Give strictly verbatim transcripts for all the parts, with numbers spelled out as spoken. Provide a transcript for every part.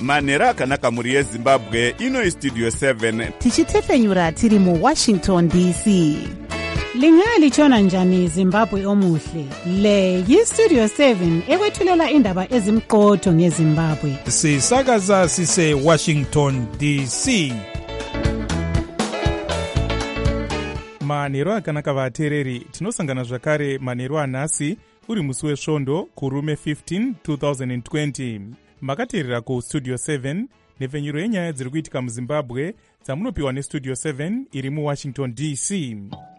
manhero akanaka mhuri yezimbabwe. Ino istudio seven tichitefenyura tiri muwashington D C. Lingalitshona njani Zimbabwe omuhle? Le yistudio seven ekwethulela indaba ezimqotho ngeZimbabwe. Sisakaza sise Washington D C. Manhero akanaka vateereri, tinosangana zvakare manhero anhasi uri musi wesvondo kurume fifteen twenty twenty. Makateerera kustudio seven nepfenyuro yenyaya dziri kuitika muZimbabwe dzamunopiwa nestudio seven iri muWashington D C.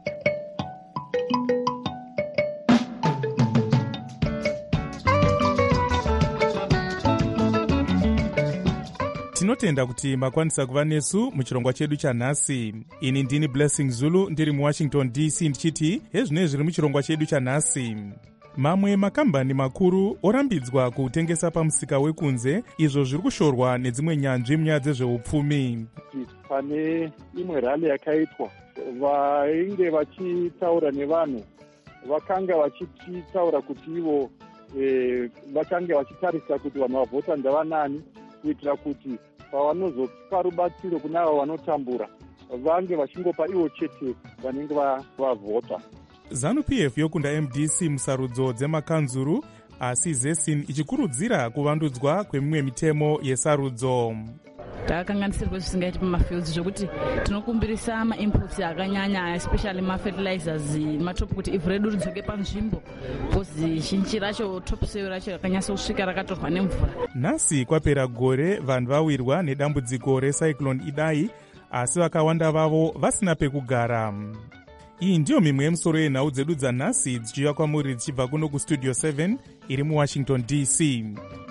Tinotenda kuti makwanisa kuva nesu muchirongwa chedu chanhasi. Ini ndini Blessing Zulu ndiri muWashington D C ndichiti hezvino zviri muchirongwa chedu chanhasi. Mamwe makambani makuru orambidzwa kutengesa pamusika wekunze, izvo zviri kushorwa nedzimwe nyanzvi munyaya dzezveupfumi. Pane imwe rally yakaitwa, vainge vachitaura nevanhu vakanga vachitaura kuti ivo e, vakanga vachitarisa kuti vanhu vavhota ndavanani, kuitira kuti pavanozopa rubatsiro kuna avo vanotambura vange vachingopa ivo chete vanenge vavhota. ZANU-P F yokunda M D C musarudzo dzemakanzuru, asi ZESIN ichikurudzira kuvandudzwa kwemimwe mitemo yesarudzo. Takakanganisirwa zvisingaiti pamafields zvokuti tinokumbirisa ma-inputs akanyanya, especially ma-fertilizers matopu kuti ivhu redu ridzoke panzvimbo, bhozi zhinji racho topsoil racho rakanyasa kusvika rakatorwa nemvura. Nhasi kwapera gore vanhu vawirwa nedambudziko recyclone Idai, asi vakawanda vavo vasina pekugara. Iyi ndiyo mimwe yemusoro yenhau dzedu dzanhasi dzichiuya kwamuri dzichibva kuno kustudio seven iri muWashington D C.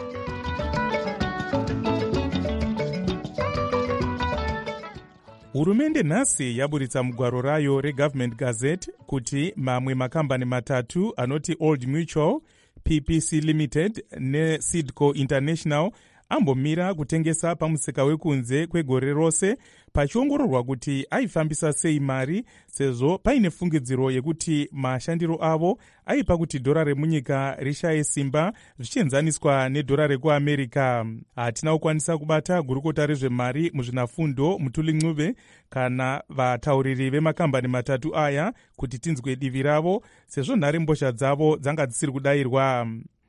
Hurumende nhasi yaburitsa mugwaro rayo reGovernment Gazette kuti mamwe makambani matatu anoti Old Mutual, P P C Limited neSidco International ambomira kutengesa pamusika wekunze kwegore rose, pachiongororwa kuti aifambisa sei mari, sezvo paine fungidziro yekuti mashandiro avo aipa kuti dhora remunyika rishaye simba zvichienzaniswa nedhora rekuAmerica. Hatina kukwanisa kubata gurukota rezvemari muzvinafundo Mutuli Ncube kana vatauriri vemakambani matatu aya kuti tinzwe divi ravo, sezvo nhare mbozha dzavo dzanga dzisiri kudayirwa.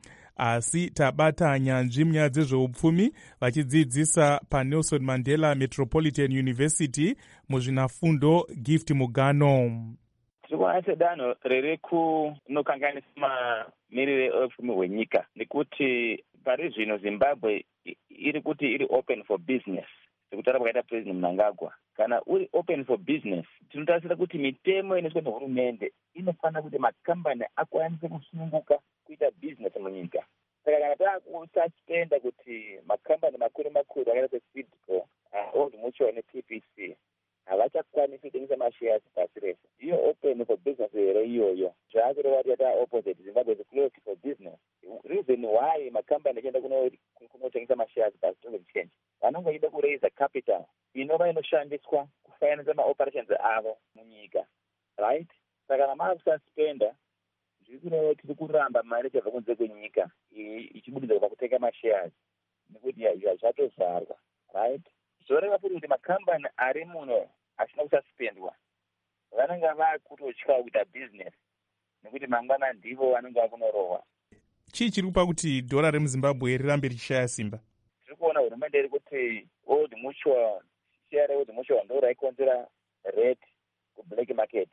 Asi tabata nyanzvi munyaya dzezveupfumi vachidzidzisa paNelson Mandela Metropolitan University muzvinafundo Gift Mugano. Tikuona sedanho riri kunokanganisa mamirire eupfumi hwenyika, nekuti pari zvino Zimbabwe iri kuti iri open for business, sekutaura kwakaita President Mnangagwa. Kana uri open for business, tinotarisira kuti mitemo inoiswa nehurumende inofanira kuti makambani akwanise kusununguka kuita business munyika. Saka kana takususpenda kuti makambani makuru makuru akaita seSidco, uh, Old Mutual neP P C havachakwanisi kutengesa mashares pasi rese. Iyo open for business here iyoyo. Zvakureva kuti yata opposite, Zimbabwe is closed for business. Reason why makambani achienda kunotengesa mashares pasi stock exchange, vanenge vachida kuraise capital inova inoshandiswa kufinance maoperations avo munyika, right? Saka kana makususpenda, zviri tiri kuramba mari ichabva kunze kwenyika ichibudidza kubva kutenga mashares nekuti zvatozvarwa, right? Zvoreva futi kuti makambani ari muno asina kususpendwa vanenge vakutotya kuita business nekuti mangwana ndivo vanenge vakunorohwa. Chii chiri kupa kuti dhora remuZimbabwe rirambe richishaya simba? Tiri kuona hurumende iri kuti Old Mutual, share reOld Mutual ndo raikonzera rate kublack market,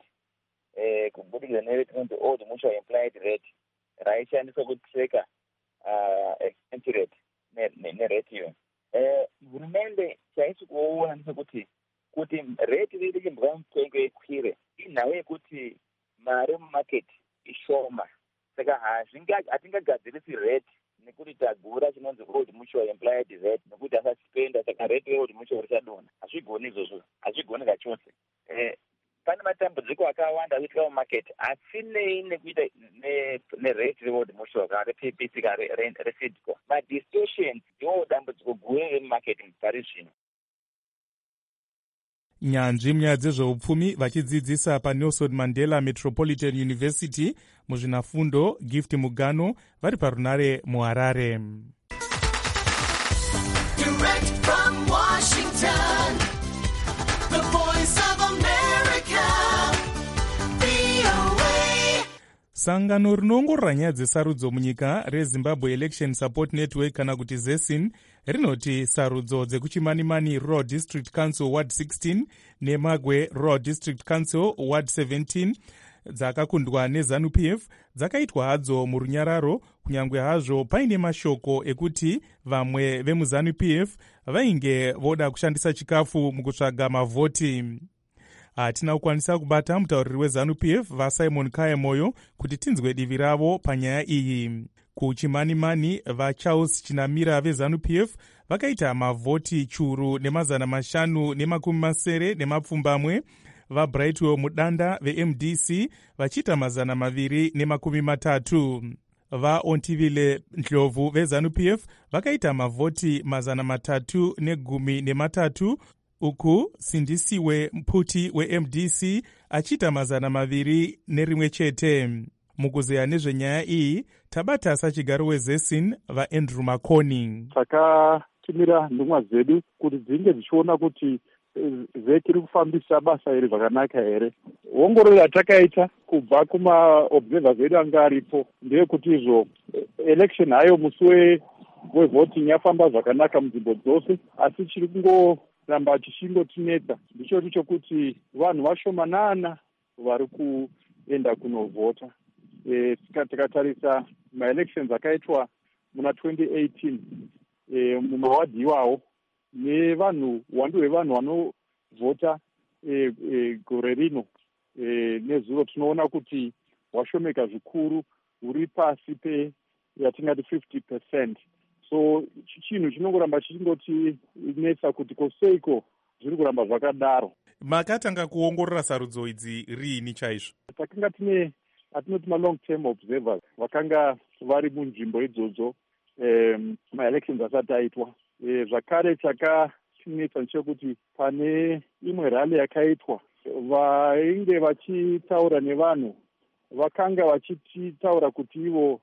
eh kubudikidza neretinonzi Old Mutual implied rate raishandiswa kutreka uh, exchange rate nerate iyo. Eh hurumende chaisi kuona ndechekuti kuti rate riri chimbwa mutengo ikwire, inhau yekuti mari mumarket ishoma. Saka hatingagadzirisi rate nekuti tagura chinonzi Old Mutual implied rate nekuti asaspenda, saka rate reOld Mutual richadonha. Hazvigoni izvozvo, hazvigoni kachose. Eh pane matambudziko akawanda kuitika mumarket asinei nekuita nerate reOld Mutual kana reP P C kana reSidco. Madistortions ndiwo dambudziko guru remumarket pari zvino. Nyanzvi munyaya dzezveupfumi vachidzidzisa paNelson Mandela Metropolitan University muzvinafundo Gift Mugano vari parunare muHarare. Direct from Washington, the voice of America, V O A. Sangano rinoongorora nyaya dzesarudzo munyika reZimbabwe Election Support Network kana kuti ZESIN rinoti sarudzo dzekuchimanimani Rural District Council Ward sixteen neMagwe Rural District Council Ward seventeen dzakakundwa neZANU-P F dzakaitwa hadzo murunyararo, kunyangwe hazvo paine mashoko ekuti vamwe vemuZANU-P F vainge voda kushandisa chikafu mukutsvaga mavhoti. Hatina kukwanisa kubata mutauriri weZANU-P F vaSimon Kayemoyo kuti tinzwe divi ravo panyaya iyi. Kuchimanimani vaCharles Chinamira veZANU-P F vakaita mavhoti churu nemazana mashanu nemakumi masere nemapfumbamwe, vaBrightwell Mudanda veM D C vachiita mazana maviri nemakumi matatu. VaOntivile Ndlovu veZANU-P F vakaita mavhoti mazana matatu negumi nematatu, uku Sindisiwe Mputi weM D C achiita mazana maviri nerimwe chete. Mukuzeya nezvenyaya iyi tabata sachigaro weZESIN vaAndrew Makoni. Takatumira ndumwa dzedu kuti dzinge dzichiona kuti vheki iri kufambisa basa iri zvakanaka here. Ongororo yatakaita kubva kumaobservers edu anga aripo ndeyekuti izvo election hayo musi wevoting yafamba zvakanaka munzvimbo dzose, asi chiri kungoramba chichingotinetsa ndicho chokuti vanhu vashomanana vari kuenda kunovhota. E, tikatarisa maelections akaitwa muna twenty eighteen e, mumawadhi iwawo nevanhu wando hwevanhu vanovhota e, e, gore rino e, nezuro tinoona kuti washomeka zvikuru, uri pasi pe yatingati fifty percent. So chinhu chinongoramba chichingotinetsa kuti koseiko zviri kuramba zvakadaro. Makatanga kuongorora sarudzo idzi riini chaizvo? Takanga tine atinoti ma-long term observers vakanga vari munzvimbo idzodzo um, ma-elections asati aitwa. E, zvakare chakatinetsa ndechekuti pane imwe rally yakaitwa vainge vachitaura nevanhu vakanga vachitaura kuti ivo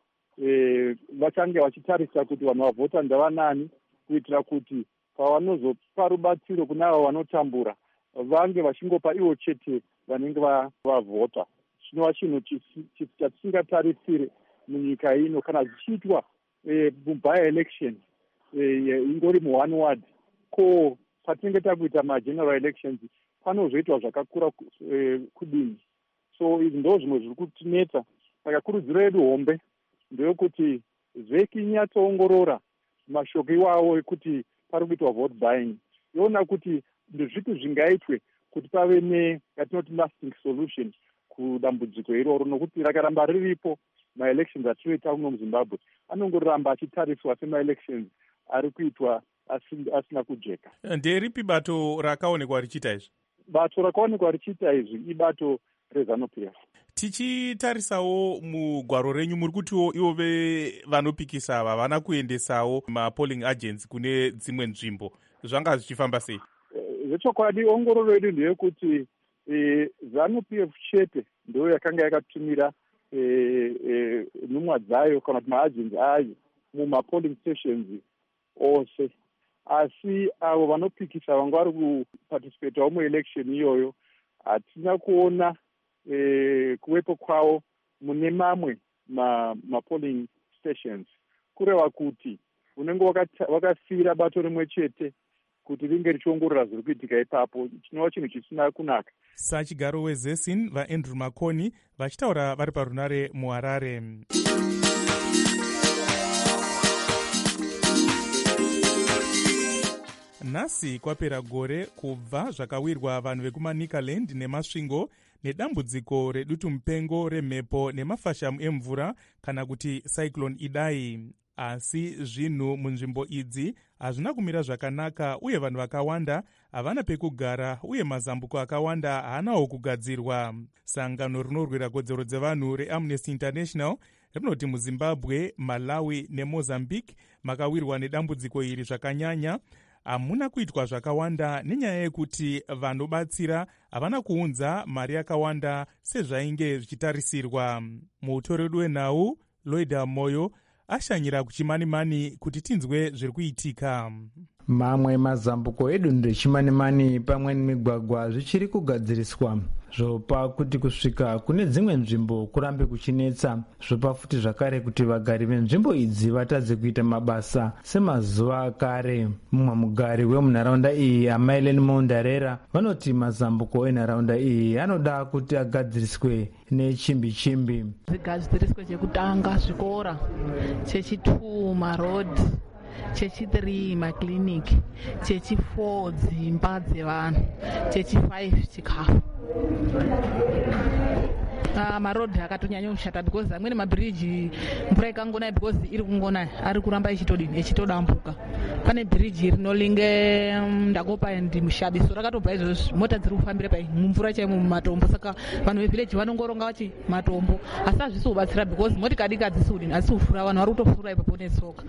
e, vachange vachitarisa kuti vanhu vavhota ndavanani, kuitira kuti pavanozopa rubatsiro kuna avo vanotambura vange vachingopa ivo chete vanenge vavhota. Chinova chinhu chatisingatarisire munyika ino kana zvichiitwa e, muby election e, ingori muone ward, ko patinenge takuita mageneral elections panozoitwa zvakakura e, kudini. So izvi ndo zvimwe zviri kutinetsa. Saka kurudziro yedu hombe ndeyekuti vheki inyatsoongorora mashoko iwawo ekuti pari kuitwa vote buying, yoona kuti ndezvipi zvingaitwe kuti pave neyatinoti lasting solution kudambudziko iroro, nokuti rakaramba riripo ma-elections atinoita kuno muZimbabwe anongoramba achitariswa sema-elections ari kuitwa asina kujeka. Nderipi bato rakaonekwa richiita izvi? Bato rakaonekwa richiita izvi ibato reZANU-P F. Tichitarisawo mugwaro renyu muri kutiwo ivo vanopikisa ava vana kuendesawo ma-polling agents kune dzimwe nzvimbo, zvanga zvichifamba sei? Zvechokwadi ongororo yedu ndeyekuti e, ZANU-P F chete ndo yakanga yakatumira e, e, nhumwa dzayo kana kuti maagents ayo muma-polling stations ose, asi avo vanopikisa vanga vari kuparticipatawo muelection iyoyo hatina kuona e, kuwepo kwavo mune mamwe ma-polling ma stations, kureva kuti unenge wakasiyira bato rimwe chete kuti ringe richiongorora zviri kuitika ipapo, chinova chinhu chisina kunaka. Sachigaro weZESIN vaAndrew Makoni vachitaura vari parunare muHarare. Nhasi kwapera gore kubva zvakawirwa vanhu vekuManicaland nemasvingo nedambudziko redutu mupengo remhepo nemafashamu emvura kana kuti Cyclone Idai. Asi zvinhu munzvimbo idzi hazvina kumira zvakanaka uye vanhu vakawanda havana pekugara uye mazambuko akawanda haanawo kugadzirwa. Sangano rinorwira kodzero dzevanhu reAmnesty International rinoti muZimbabwe, Malawi neMozambique makawirwa nedambudziko iri zvakanyanya, hamuna kuitwa zvakawanda nenyaya yekuti vanobatsira havana kuunza mari yakawanda sezvainge zvichitarisirwa. Mutori wedu wenhau Lloyd Moyo ashanyira kuchimanimani kuti tinzwe zviri kuitika. Mamwe mazambuko edunhu rechimanimani pamwe nemigwagwa zvichiri kugadziriswa zvopa kuti kusvika kune dzimwe nzvimbo kurambe kuchinetsa. Zvopa futi zvakare kuti vagari venzvimbo idzi vatadze kuita mabasa semazuva akare. Mumwe mugari wemunharaunda iyi Amaileni Mondarera vanoti mazambuko enharaunda iyi anoda kuti agadziriswe nechimbi chimbi. Zigadziriswe chekutanga zvikora, chechitu marodhi, chechi-three makiriniki, chechi-four dzimba dzevanhu, chechi-five chikafu. Uh, marodhi akatonyanya kushata because amweni mabhiriji mvura ikangonaya because iri kungonaya ari kuramba ichitodini ichitodambuka. Pane bhiriji rinolinge um, Ndakopa and Mushabi, so rakatobva izvozvo mota dziri kufambira pai mumvura chaimo mumatombo, saka vanhu vevhileji vanongoronga vachi matombo, asi hazvisi kubatsira because motikadi hadzisi kudini hadzisi kufura, vanhu vari kutofura ipapo netsoka.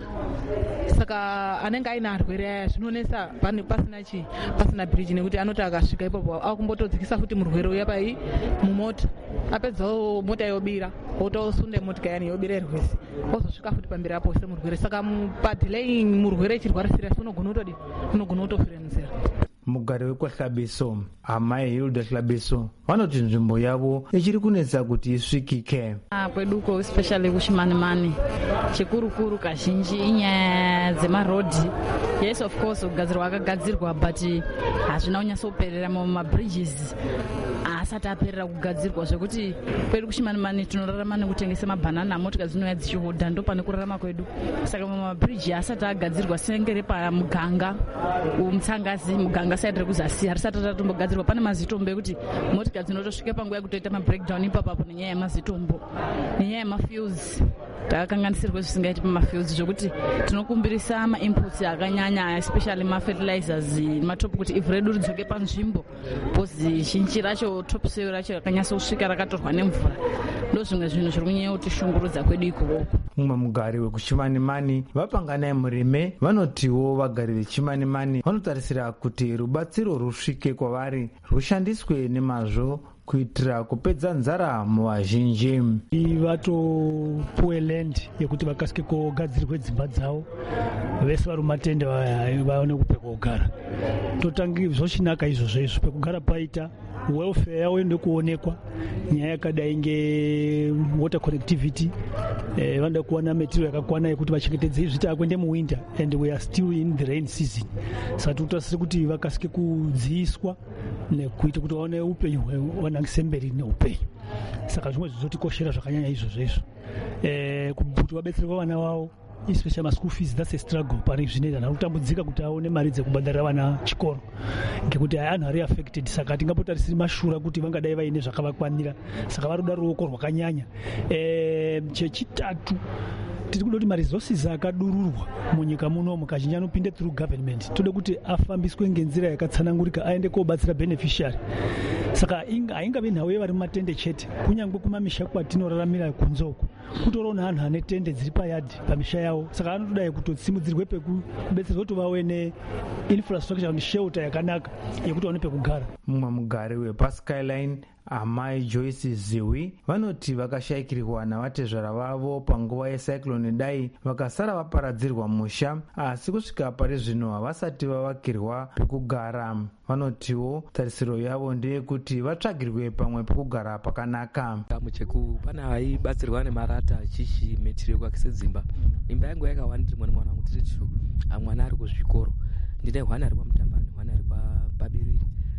Saka anenge aine arwere aya zvinonesa pasina chi pasina bhiriji, nekuti anoti akasvika ipapo akumbotodzikisa futi murwere uya pai mumota, apedzawo mota yobira otosunde motikari yani yobira irwesi ozosvika futi pamberi apo semurwere. Saka padhileyi murwere chirwara serious unogona kutodi unogona kutofira munzira. Mugari wekwaHlabiso Amai Hilda Hlabiso vanoti nzvimbo yavo ichiri kunetsa kuti isvikike. Kweduko especially kuchimanimani chikurukuru kazhinji inyaya dzemarodhi. Yes, of course kugadzirwa akagadzirwa but hazvina kunyatsoperera mumabridges asati aperera kugadzirwa, zvekuti kwedu kuchimanimani tinorarama nekutengesa mabhanana, motika dzinouya dzichihodha, ndo pane kurarama kwedu. Saka mumabridge asati agadzirwa sengere pamuganga umutsangazi muganga side rekuzasi harisati ratombogadzirwa, pane mazitombo ekuti motika dzinotosvika panguva yekutoita mabreakdown ipapapo nenyaya yemazitombo nenyaya yemafuels. Takakanganisirwa zvisingaiti pamafields zvokuti tinokumbirisa mainputs akanyanya especially mafertilizers matopu kuti ivhu redu ridzoke panzvimbo, bhozi zhinji racho topsoil racho rakanyasa kusvika rakatorwa nemvura. Ndo zvimwe zvinhu zviri kunyanya kutishungurudza kwedu ikoko. Mumwe mugari wekuchimanimani Vapanganai Murime vanotiwo vagari vechimanimani vanotarisira kuti rubatsiro rusvike kwavari rushandiswe nemazvo kuitira kupedza nzara muvazhinji. Vatopuwe land yekuti vakasike kogadzirwe dzimba dzavo, vese vari mumatende vaone kupekugara. Totangi zvochinaka izvozvo izvo pekugara paita welfare yavo ende kuonekwa, nyaya yakadai ngewater connectivity, eh, vanoda kuwana material yakakwana yekuti vachengetedze izvi takwende muwinter and we are still in the rain season. Saka totasire kuti vakasike kudziiswa nekuita kuti vaone upenyu hwanangisemberi neupenyu. Saka zvimwe zvizotikoshera zvakanyanya izvozvo izvo, eh, kuti vabetserwe vana vavo especially ma school fees. That's a struggle pari zvinoita na kutambudzika kuti aone mari dzekubhadharira vana chikoro ngekuti anhu ari affected. Saka tingapotarisiri mashura kuti vangadai vaine zvakavakwanira, saka varoda ruoko rwakanyanya. Eh, chechitatu tiri kuda kuti maresources akadururwa munyika munomu kazhinji anopinde through government, tode kuti afambiswe ngenzira yakatsanangurika aende kobatsira beneficiary. Saka haingavi nhau yevari mumatende chete, kunyangwe kumamisha kwatinoraramira kunzoko kutoriwo neanhu ane tende dziri payadhi pamisha yavo. Saka anotodai kutosimudzirwe pekubetserwa kuti vave neinfrastructure neshelter yakanaka yekuti vaone pekugara. Mumwe mugari wepaSkyline Amai Joyce Ziwi vanoti vakashayikirwa navatezvara vavo panguva yecyclone Dai vakasara vaparadzirwa musha, asi kusvika pari zvino havasati vavakirwa pekugara. Vanotiwo tarisiro yavo ndeyekuti vatsvagirwe pamwe pekugara pakanaka. Mucheku pana vaibatsirwa nemarata achichi metiri yekuakise dzimba. Imba yangu yakawanda ndiri mwana wangu tiri two, mwana ari kuzvikoro, ndine hwana ari pamutambani, hwana ari pabiriri.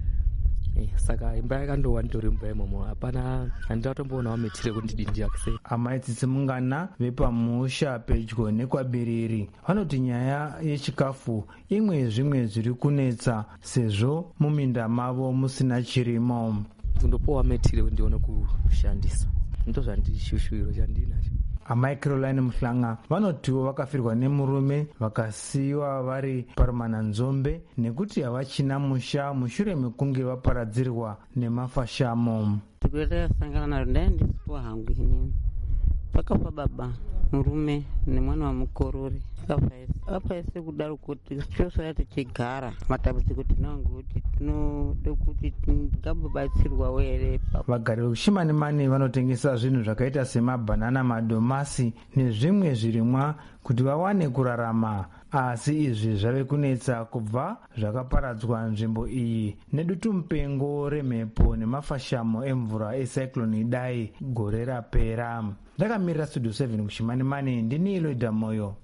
Eh, saka imba yakandowa nditori imba imomo, hapana handiratomboona metiri kuti ndidini ndiakise. Amai Tsitsimungana vepamusha pedyo nekwabiriri vanoti nyaya yechikafu imwe yezvimwe zviri kunetsa sezvo muminda mavo musina chirimo. Kundopowa metiri ndione kushandisa ndo zvandishushuviro chandinacho. Amai Caroline Muhlanga vanotiwo vakafirwa nemurume vakasiyiwa vari parumananzombe nekuti havachina musha mushure mekunge vaparadzirwa nemafashamo. Tikweta sangana naro ndaendisiwa hangu inini, pakafa baba murume nemwana wamukorori apa ese kudaro kuti chosaya tichigara matambudziko tinawo ngekuti tinode kuti tingambobatsirwawo here. Vagari vekuShimanimani vanotengesa zvinhu zvakaita semabhanana, madomasi nezvimwe zvirimwa kuti vawane kurarama, asi izvi zvave kunetsa kubva zvakaparadzwa nzvimbo iyi nedutu mupengo remhepo nemafashamo emvura ecyclone Idai gore rapera. Ndakamirira Studio seven kuShimanimani, ndini Iloida Moyo.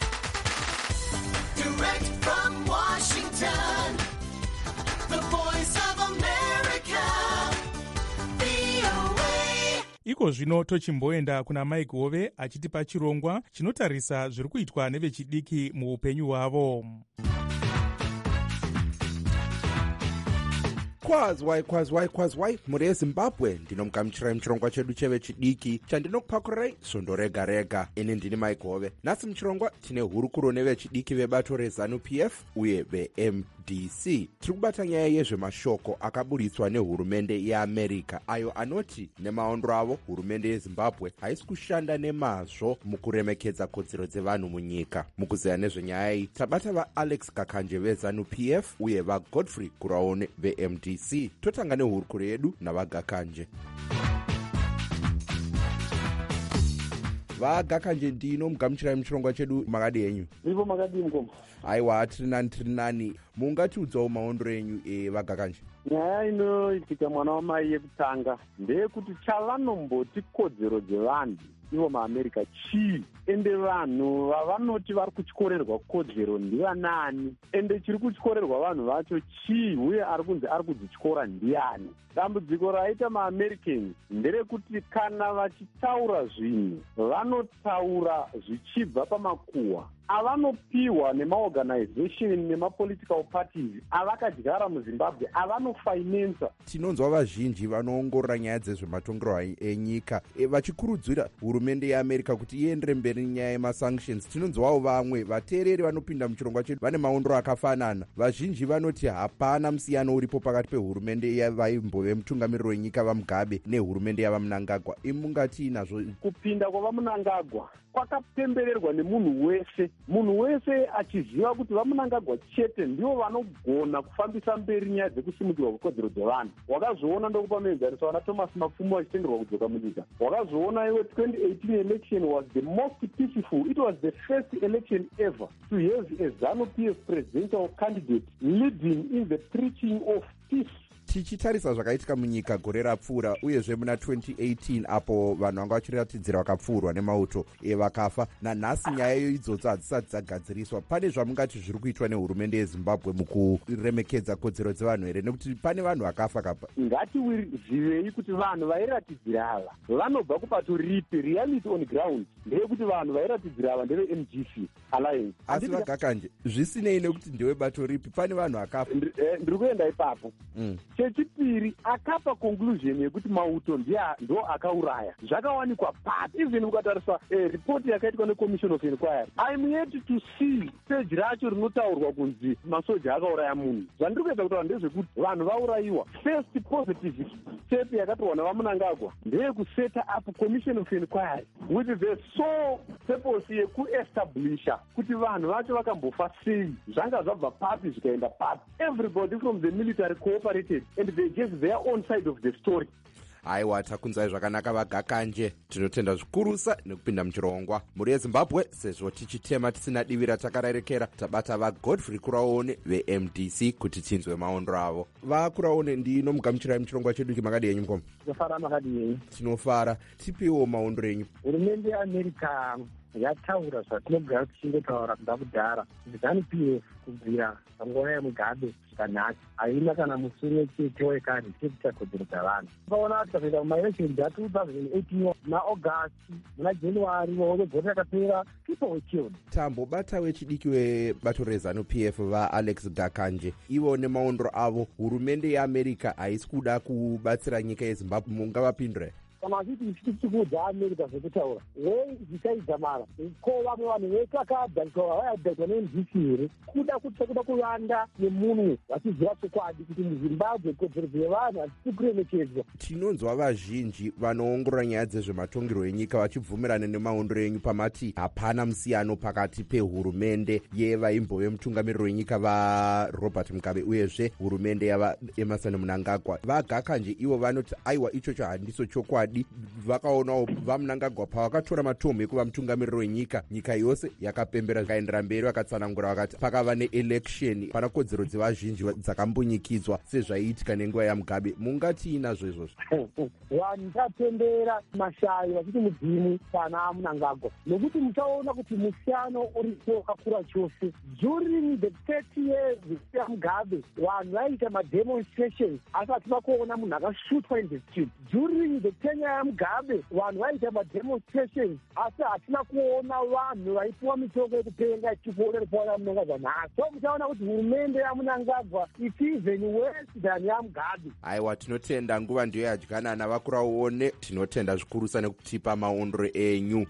Direct from Washington, the voice of America, V O A. Iko zvino tochimboenda kuna Mike Hove achitipa chirongwa chinotarisa zviri kuitwa nevechidiki muupenyu hwavo. Kwazwai kwazwai kwazwai muri eZimbabwe, ndinomugamuchirai muchirongwa chedu chevechidiki chandinokupakurirai svondo rega rega. Ini ndini Mike Hove. Nhasi muchirongwa tine hurukuro nevechidiki vebato reZANU P F uye veM D C. Tiri kubata nyaya yezvemashoko akaburitswa nehurumende yeAmerica ayo anoti nemaondro avo hurumende yeZimbabwe haisi kushanda nemazvo mukuremekedza kodzero dzevanhu munyika. Mukuzeya nezvenyaya iyi tabata vaAlex Gakanje veZANU P F uye vaGodfrey Guraone veM D C. Totanga nehurukuro yedu navaGakanje. vaGakanje ndino mugamuchirai muchirongwa chedu, makadi enyu? Ivo makadi mkombo. Aiwa, tiri nani tiri nani. Mungatiudzawo maondro enyu evaGakanje? Nyaya inoitika mwana wamai yekutanga ndeyekuti chavanomboti kodzero dzevanhu ivo maAmerica chii, ende vanhu vavanoti vari kuchkorerwa kodzero ndivanani, ende chiri kuchkorerwa vanhu vacho chii, uye ari kunzi ari kudzityora ndiani. Dambudziko raita maAmericans nderekuti kana vachitaura zvinhu vanotaura zvichibva pamakuhwa avanopiwa nemaorganization nemapolitical parties avakadyara muZimbabwe avanofinansa. Tinonzwa vazhinji vanoongorora nyaya dzezvematongerwo enyika e, vachikurudzira hurumende yeAmerica kuti iendere mberi nyaya yemasanctions. Tinonzwawo vamwe vateereri vanopinda muchirongwa chedu vane maondro akafanana. Vazhinji vanoti hapana musiyano uripo pakati pehurumende yavaimbove mutungamiriri wenyika vaMugabe nehurumende yavaMnangagwa. Imungati inazvo? Kupinda kwavaMnangagwa kwakapembererwa nemunhu wese, munhu wese achiziva kuti vaMnangagwa chete ndivo vanogona kufambisa mberi nyaya dzekusimudzirwa kwekodzero dzevanhu. Wakazviona ndokupa muenzaniso wana Thomas Mapfumo vachitenderwa kudzoka munyika. Wakazviona iwe twenty eighteen election was the most peaceful. It was the first election ever to have a ZANU P F presidential candidate leading in the preaching of peace. Tichitarisa zvakaitika munyika gore rapfuura uyezve muna twenty eighteen apo vanhu vanga vachiratidzira vakapfuurwa nemauto evakafa, nanhasi nyaya idzodzo hadzisati dzagadziriswa. Pane zvamungati zviri kuitwa nehurumende yeZimbabwe mukuremekedza kodzero dzevanhu here, nekuti pane vanhu vakafa kapa? Ngatizivei kuti vanhu vairatidzira ava vanobva kubato ripi? Reality on ground ndeyekuti vanhu vairatidzira ava ndeve M D C Alliance. Asi vaGakanje, zvisinei nekuti ndewe bato ripi, pane vanhu vakafa. Ndiri kuenda ipapo. Chechipiri, akapa conclusion yekuti mauto ndo akauraya. Zvakawanikwa pati. Even ukatarisa eh, report yakaitwa neCommission of Inquiry, I'm yet to see page racho rinotaurwa kunzi masoja akauraya munhu. Zvandiri kuedza kutaura ndezvekuti vanhu vaurayiwa. First positive step yakatorwa navaMnangagwa ndeyekuseta up Commission of Inquiry with the sole purpose yekuestablisha kuti vanhu vacho vakambofa sei, zvanga zvabva papi zvikaenda papi. Everybody from the military cooperated and they gave their own side of the story. Aiwa, takunzai zvakanaka vaGakanje. Tinotenda zvikurusa nekupinda muchirongwa. Muri yeZimbabwe, sezvo tichitema tisina divi ratakarerekera, tabata vaGodfrey Guraone veM D C kuti tinzwe maondro avo. VaGuraone, ndino mugamuchirai muchirongwa chedu, makadi yenyu mukoma? Tinofara makadi yenyu. Tinofara. Tipiwo maondro enyu. Hurumende yeAmerica yataura zvatinogara tichingotaura kubva kudhara. ZANU P F kubvira panguva yeMugabe zvakanaka haina kana musoro chete wekare chekuita kodzero dzavanhu. Ukaona tikapinda mumaelection a two thousand eighteen naAugust muna January vhoti yakapera people were killed. Tambobata wechidiki webato reZANU P F vaAlex Gakanje, ivo nemaondro avo hurumende yeAmerica haisi kuda kubatsira nyika yeZimbabwe, mungavapindure? kana vachiti chitikuudza america zvekutaura wei zvichaidza mara ko vamwe vanhu vekakaadhaikwa nemvisi here kuda kuti sekuda kuvanda nemunhu vachiziva chokwadi kuti muzimbabwe kodzero dzevanhu hadzisi kuremekedzwa. Tinonzwa vazhinji vanoongorora nyaya dzezvematongerwo enyika vachibvumirana nemaondero enyu pamati hapana musiyano pakati pehurumende yevaimbove mutungamiriri wenyika vaRobert Mugabe uyezve hurumende yavaEmerson Mnangagwa. VaGakanje ivo vanoti aiwa ichocho handiso chokwadi. Vakaonawo vaMnangagwa pavakatora matombo ekuva mutungamiriri wenyika nyika yose yakapembera zvikaendera mberi, vakatsanangura vakati pakava neelection pana kodzero dzevazhinji dzakambunyikidzwa sezvaiitika nenguva yaMugabe. Mungati inazvo izvozvo? Vanhu vapembera mashayi vachiti mudzimu pana Mnangagwa nokuti muchaona kuti musiyano uripo wakakura chose. During the thirty years yaMugabe vanhu vaiita mademonstrations asi hatina kuona munhu akashutwa in the street. During the tenure yaMugabe vanhu vaiita mademonstrations asi hatina kuona vanhu vaipiwa mitongo yekupenga ichipfuura ripaona Mnangagwa nhasi. So muchaona kuti hurumende yaMnangagwa it's even worse than yaMugabe. Aiwa, tinotenda nguva ndiyo yadyanana vakuraone. Tinotenda zvikurusa nekutipa maondero enyu.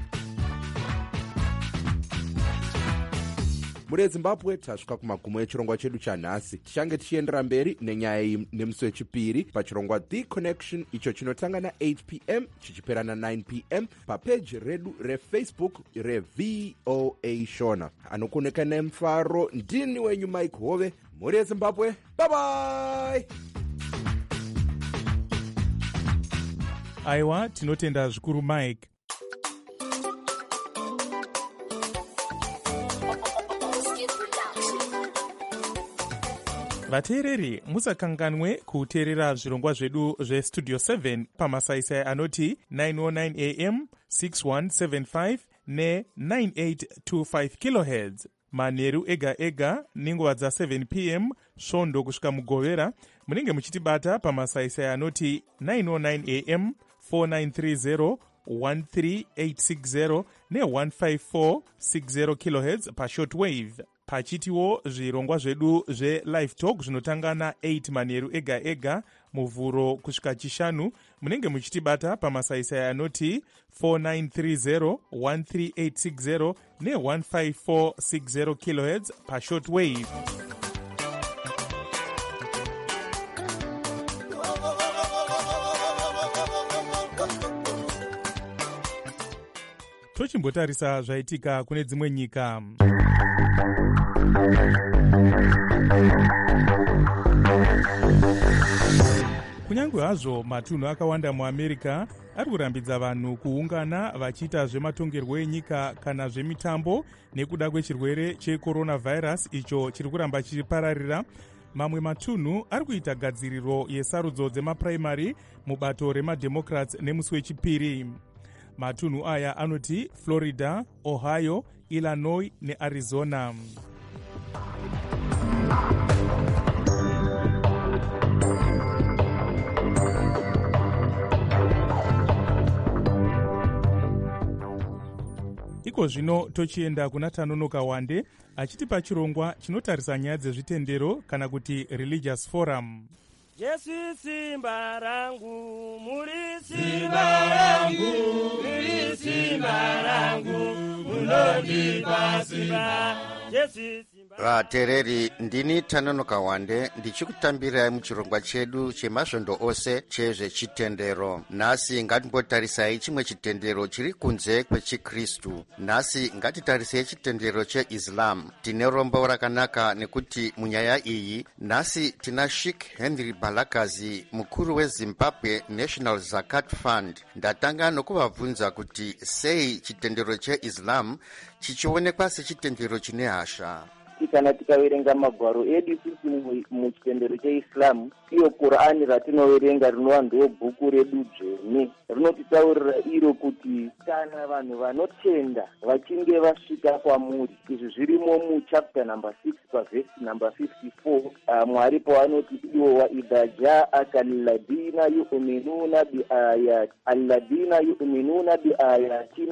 Muri Zimbabwe tasvika kumagumo echirongwa chedu chanhasi. Tichange tichiendera mberi nenyaya iyi nemusi wechipiri pachirongwa The Connection icho chinotanga na-eight p m chichipera na-nine p m papeji redu reFacebook reV O A Shona. Anokoneka nemufaro ndini wenyu Mike Hove. Muri Zimbabwe, bye bye. Aiwa, tinotenda zvikuru Mike. Vateereri, musakanganwe kuteerera zvirongwa zvedu zvestudio seven pamasaisai anoti nine oh nine a m, six one seven five ne nine eight two five kilohertz manheru ega ega nenguva dza seven p m svondo kusvika mugovera. Munenge muchitibata pamasaisai anoti nine oh nine a m, four nine three zero, one three eight six zero ne one five four six zero kilohertz pashortwave. Pachitiwo zvirongwa zvedu zve-live talk zvinotanga na-eight manheru ega ega muvhuro kusvika chishanu. Munenge muchitibata pamasaisai anoti four nine three zero, one three eight six zero ne one five four six zero kilohertz pashortwave. Tochimbotarisa zvaitika kune dzimwe nyika. Kunyange hazvo matunhu akawanda muAmerica ari kurambidza vanhu kuungana vachiita zvematongerwo enyika kana zvemitambo nekuda kwechirwere checoronavirus icho chiri kuramba chichipararira, mamwe matunhu ari kuita gadziriro yesarudzo dzemapuraimari mubato remademocrats nemusi wechipiri. Matunhu aya anoti Florida, Ohio, Illinois neArizona. Iko zvino tochienda kuna Tanonoka Wande achitipa chirongwa chinotarisa nyaya dzezvitendero kana kuti religious forum. Jesu simba rangu, muri simba rangu, muri simba rangu, munondipa simba. Jesu simba. Vateereri, ndini Tanonoka Wande ndichikutambirai muchirongwa chedu chemasvondo ose chezvechitendero. Nhasi ngatimbotarisai chimwe chitendero chiri kunze kwechikristu. Nhasi ngatitarisei chitendero cheIslam. Tine rombo rakanaka nekuti munyaya iyi nhasi tina Sheikh Henry Balakazi, mukuru weZimbabwe National Zakat Fund. Ndatanga nokuvabvunza kuti sei chitendero cheIslam chichionekwa sechitendero chine hasha. Kana tikaverenga magwaro edu sisi muchitendero cheIslam, iyo Qur'ani ratinoverenga rinova ndo bhuku redu dzvene, rinotitaurira iro kuti kana vanhu vanotenda vachinge vasvika kwamuri, izvi zvirimo muchapter number six pavhesi number fifty-four, uh, Mwari pavanoti iwo waidha jaaka alladhina yu'minuna biayat alladhina yu'minuna biayatina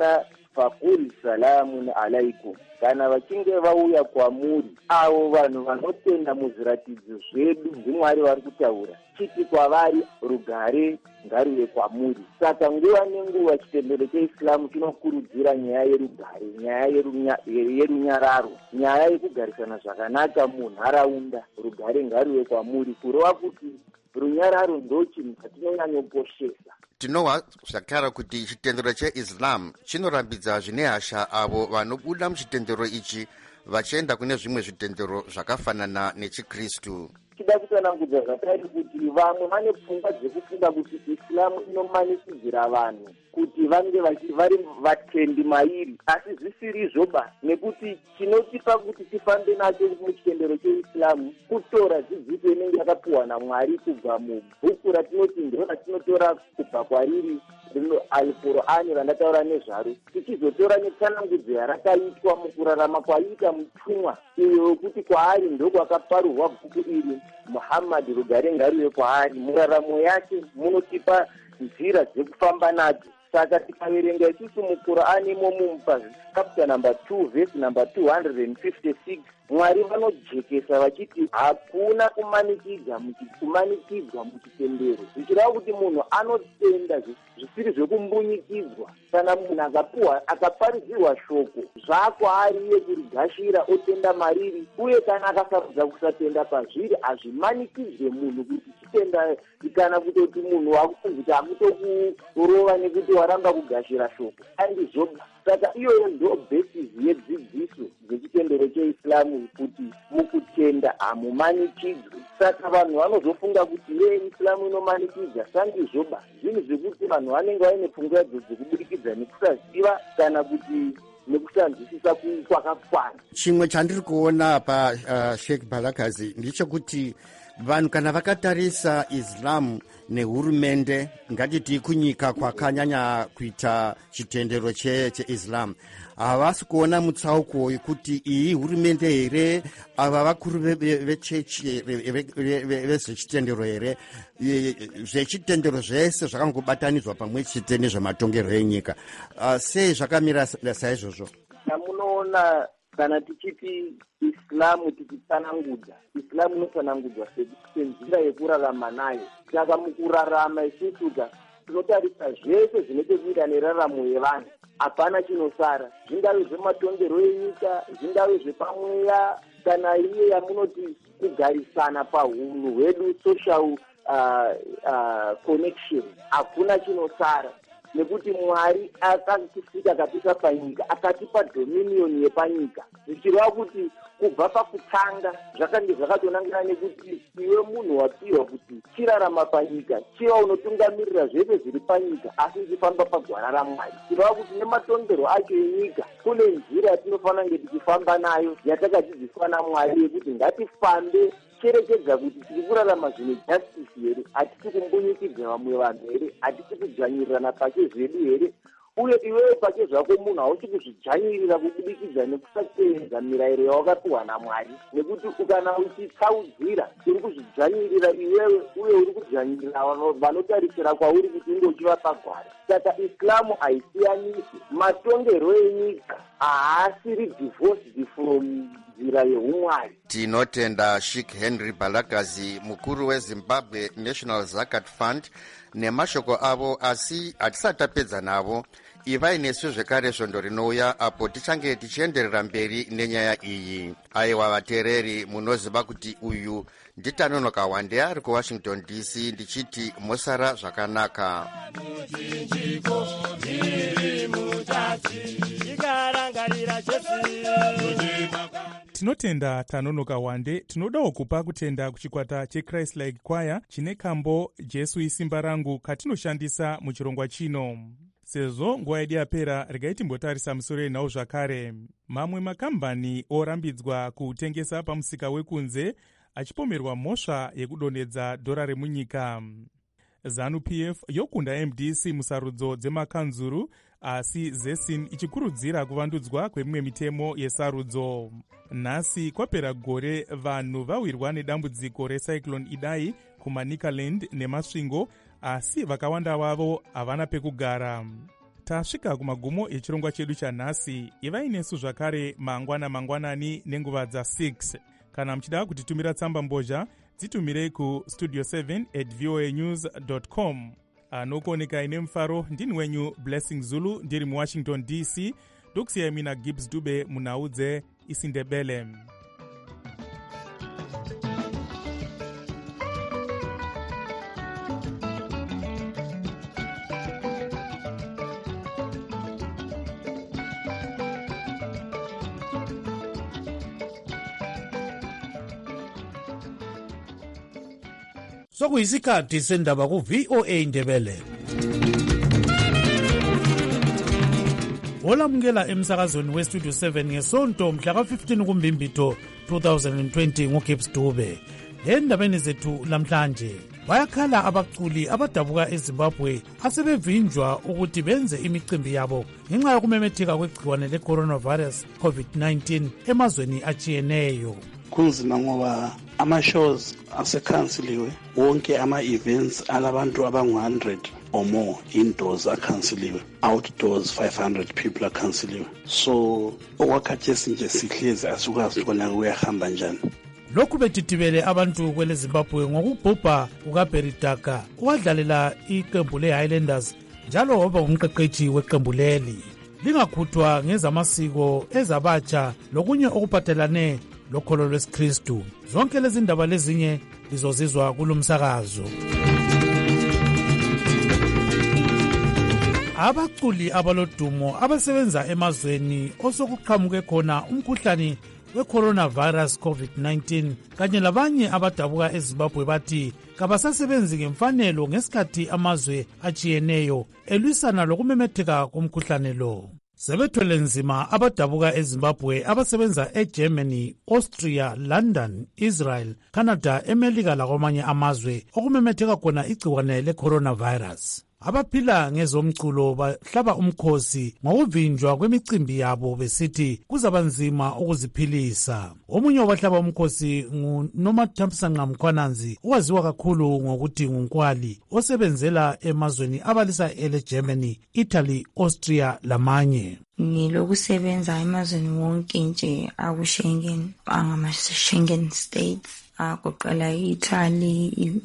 faqul salamun alaikum, kana vachinge vauya kwamuri avo vanhu vanotenda muzviratidzo zvedu ndimwari vari kutaura, chiti kwavari rugare ngaruve kwamuri. Saka nguva nenguva chitendero cheIslamu chinokurudzira nyaya yerugare, nyaya yerunyararo, nyaya yekugarisana zvakanaka munharaunda, rugare ngaruve kwamuri, kureva kuti runyararo ndo chinhu chatinonyanyoposhesa. Tinowa zvakare kuti chitendero cheIslam chinorambidza zvine hasha avo vanobuda muchitendero ichi vachienda kune zvimwe zvitendero zvakafanana nechiKristu. Chida kutsanangudza zvakare kuti vamwe vane pfungwa dzekufunga kuti Islamu inomanikidzira vanhu kuti vange vari vatendi mairi, asi zvisirizvo ba, nekuti chinotipa kuti tifambe nacho muchitendero cheIslamu kutora dzidziso inenge yakapiwa naMwari kubva mubhuku ratinoti ndo ratinotora kubva kwariri Al-Qur'ani randataura nezvaro, tichizotora netsanangudzo yarakaitwa mukurarama kwaiita mutumwa iyo yokuti kwaari ndokwakaparurwa bhuku iri, Muhammad rugare ngaruve kwaari. Muraramo yake munotipa nzira dzekufamba nadzo. Saka tikaverenga isusu muqur'ani imomo chapter number two verse number two hundred fifty-six, Mwari vanojekesa vachiti hakuna kumanikidza kumanikidzwa muchitendero, zvichireva kuti munhu anotenda zvisiri zvekumbunyikidzwa. Kana munhu akapuwa akaparidzirwa shoko zvakwaariye kurigashira otenda mariri, uye kana akasarudza kusatenda pazviri hazvimanikidzwe munhu kuti chitenda, kana kutoti munhu wakufunzika akutokurova nekuti waramba kugashira shoko andizvoba. Saka iyoyo ndo basis yedzidziso dzechitendero cheIslamu kuti mukutenda hamumanikidzwi. Saka vanhu vanozofunga kuti ye Islamu inomanikidza, sandizvoba. Zvinhu zvekuti vanhu vanenge vaine pfungwa dzekubudikidza nekusaziva kana kuti nekusanzwisisa kwakakwana. Chimwe chandiri kuona pa uh, Sheikh Balakazi ndechekuti vanhu kana vakatarisa Islam nehurumende, ngatiti kunyika kwakanyanya kuita chitendero cheIslam, havasi kuona mutsauko wekuti iyi hurumende here, ava vakuru vechechi vezvechitendero here, zvechitendero zvese zvakangobatanidzwa pamwe chete nezvematongero enyika. Sei zvakamira saizvozvo? Namunoona kana tichiti Islamu tichitsanangudza, Islamu inotsanangudzwa senzira yekurarama nayo. Saka mukurarama isusuka tinotarisa zvese zvinechekuita neraramo yevanhu, hapana chinosara. Zvingave zvematongero enyika, zvingave zvepamweya, kana iye yamunoti kugarisana pahunhu hwedu, social uh, uh, connection, hakuna chinosara. Nekuti Mwari akatisika akatipa panyika, akatipa dominion yepanyika, zvichireva kuti kubva pakutanga zvakange zvakatonangana nekuti iwe munhu wapirwa kuti chirarama panyika, chiva unotungamirira zvese zviri panyika, asi uchifamba pagwara raMwari. Chireva kuti nematongero acho enyika kune nzira yatinofanira kunge tichifamba nayo yatakadzidziswa naMwari yekuti ngatifambe cherekedza kuti tiri kurarama zvine justice here, hatisi kumbunyikidza vamwe vanhu here, hatisi kudzvanyirirana pake zvedu here, uye iwewe pake zvako munhu hausi kuzvidzvanyirira kubudikidza nekusatevedza mirayiro yawakapiwa naMwari, nekuti kana uchitsaudzira uri kuzvidzvanyirira iwewe uye uri kudzvanyirira vanotarisira kwauri kuti unge uchiva pagwara. Saka Islamu haisiyanisi, matongero enyika haasiri divorced from nzira yeumwari. Tinotenda Sheikh Henry Balakazi, mukuru weZimbabwe National Zakat Fund, nemashoko avo, asi hatisatapedza navo. Ivai nesu zvekare svondo rinouya apo tichange tichienderera mberi nenyaya iyi. Aiwa vateereri, munoziva kuti uyu nditanonoka wande ari kuWashington D C ndichiti mosara zvakanaka. Tinotenda Tanonoka Wande. Tinodawo kupa kutenda kuchikwata cheChrist Like Choir chine kambo Jesu isimba rangu katinoshandisa muchirongwa chino. Sezvo nguva yedu yapera, regai timbotarisa musoro yenhau zvakare. Mamwe makambani orambidzwa kutengesa pamusika wekunze achipomerwa mhosva yekudonhedza dhora remunyika. ZANU-P F yokunda M D C musarudzo dzemakanzuru, asi ZESIN ichikurudzira kuvandudzwa kwemimwe mitemo yesarudzo. Nhasi kwapera gore vanhu vawirwa nedambudziko recyclone Idai kuManicaland nemasvingo, asi vakawanda vavo havana pekugara. tasvika kumagumo echirongwa chedu chanhasi. ivai nesu zvakare mangwana mangwanani nenguva dza6. kana muchida kutitumira tsamba mbozha, dzitumirei kustudio seven at voa news dot com. anokuonekai nemufaro ndini wenyu Blessing Zulu ndiri muwashington D C. ndokusiyai mina Gibbs Dube munhau dzeIsindebele. sokuyisikhathi sendaba ku-V O A Indebele. olamukela emsakazweni westudio seven ngesonto mhla ka-fifteen kumbimbito two thousand twenty nguGibbs Dube. endabeni zethu lamhlanje bayakhala abaculi abadabuka eZimbabwe asebevinjwa ukuthi benze imicimbi yabo ngenxa yokumemetheka kwegciwane le-coronavirus covid nineteen emazweni atshiyeneyo. kunzima ngoba ama-shows asekhansiliwe, wonke ama-events alabantu abangu-one hundred or more indoors akhansiliwe, outdoors five hundred people akhansiliwe. so okwakhathesi nje sihlezi asukwazi khona kuyahamba njani. lokhu betitibele abantu kwele Zimbabwe ngokubhubha kukaBeridaka owadlalela iqembu le-Highlanders njalo waba umqeqeshi weqembu leli. lingakhuthwa ngezamasiko ezabatsha lokunye okuphathelane lokholo lwesikristu. zonke lezi ndaba lezinye lizozizwa kulomsakazo. abaculi abalodumo abasebenza emazweni osokuqhamuke khona umkhuhlane we-coronavirus covid nineteen kanye labanye abadabuka eZimbabwe bathi kabasasebenzi ngemfanelo ngesikhathi amazwe atshiyeneyo elwisana lokumemetheka komkhuhlane lo. sebethwele nzima abadabuka eZimbabwe abasebenza eGermany, Austria, London, Israel, Canada, eMelika lakwamanye amazwe okumemetheka khona igciwane le-coronavirus. abaphila ngezomculo bahlaba umkhosi ngokuvinjwa kwemicimbi yabo besithi kuzabanzima ukuziphilisa. omunye wabahlaba umkhosi nguNomathamsanqa Mkhwananzi owaziwa kakhulu ngokuthi ngunkwali osebenzela emazweni abalisa ele-Germany, Italy, Austria lamanye. ngilokusebenza emazweni wonke nje aku-Schengen, angama-Schengen states agoqela i-Italy,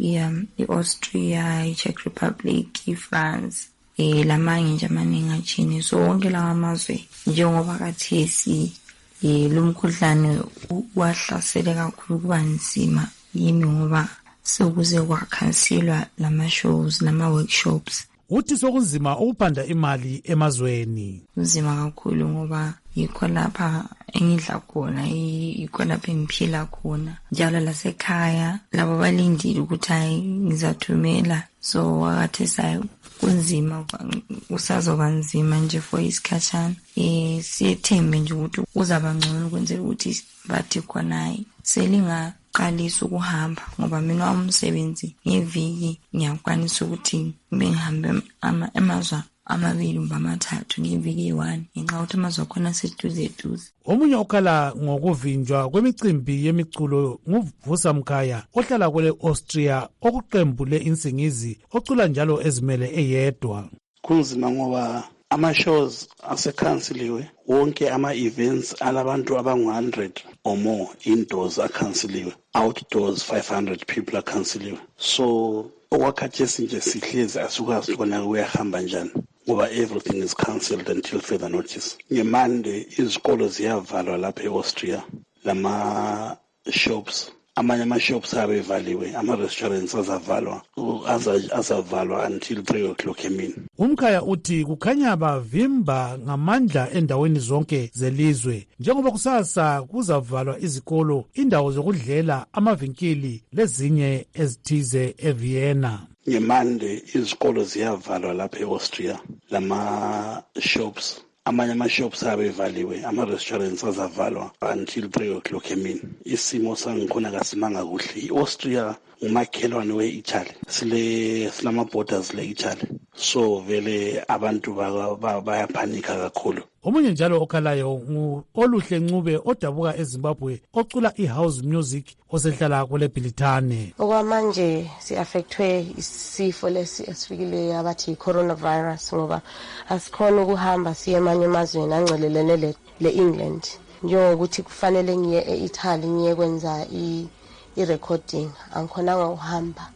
i-Austria, i-Czech Republic, i-France, eh lamanye nje amaningi achini. so wonke lawa amazwe njengoba kathesi eh lumkhuhlane wahlasele kakhulu kuba nzima yimi ngoba sokuze kwakhansilwa lama-shows lama-workshops. uthi sokunzima ukuphanda imali emazweni. Kunzima kakhulu ngoba yikho lapha engidla khona, yikho lapha engiphila khona. Njalo lasekhaya labo balindile ukuthi hayi ngizathumela. so wakathesa kunzima, kusazoba nzima nje for isikhatshana. eh siyethembe nje ukuthi uzaba ngcono kwenzela ukuthi bathi khona hayi selingaqalisa ukuhamba ngoba mina umsebenzi ngeviki ngiyakwanisa ukuthi ngihambe amazwe amabili mba amathathu ngeviki one ngenxa ukuthi amazwe khona seduze eduze. omunye okhala ngokuvinjwa kwemicimbi yemiculo nguVusa Mkhaya ohlala kwele Austria okuqembu le-insingizi ocula njalo ezimele eyedwa. kunzima ngoba ama-shows asekhansiliwe, wonke ama-events alabantu abangu-one hundred or more indoors akhansiliwe, outdoors five hundred people akhansiliwe. so okwakhathesi nje sihlezi asukwazi khona kuyahamba njani ngoba everything is cancelled until further notice. ngeMonday izikolo ziyavalwa lapha e-Austria, lama-shops amanye ama-shops abevaliwe, ama-restaurants azavalwa azavalwa until three o'clock emini. uMkhaya uthi kukhanya bavimba ngamandla endaweni zonke zelizwe njengoba kusasa kuzavalwa izikolo, indawo zokudlela, amavinkili lezinye ezithize eVienna. ngeMonday izikolo ziyavalwa lapha e-Austria, lama-shops amanye ama-shops abevaliwe, ama-restaurants azavalwa until three o'clock emini. isimo sangikhona kasimanga kuhle. i-Austria ngumakhelwane we-Italy, sile silama-borders le-Italy. so vele abantu bayaphanika kakhulu. Omunye njalo okhalayo ngu-Oluhle Ncube odabuka eZimbabwe ocula i-house music osehlala kule Bhilithane. Okwamanje si-affectwe isifo lesi esifikileyo abathi i-coronavirus ngoba asikhona ukuhamba siye emanye emazweni angcelelene le-England. Njengokuthi kufanele ngiye e-Italy ngiye kwenza i-recording angikhonanga ukuhamba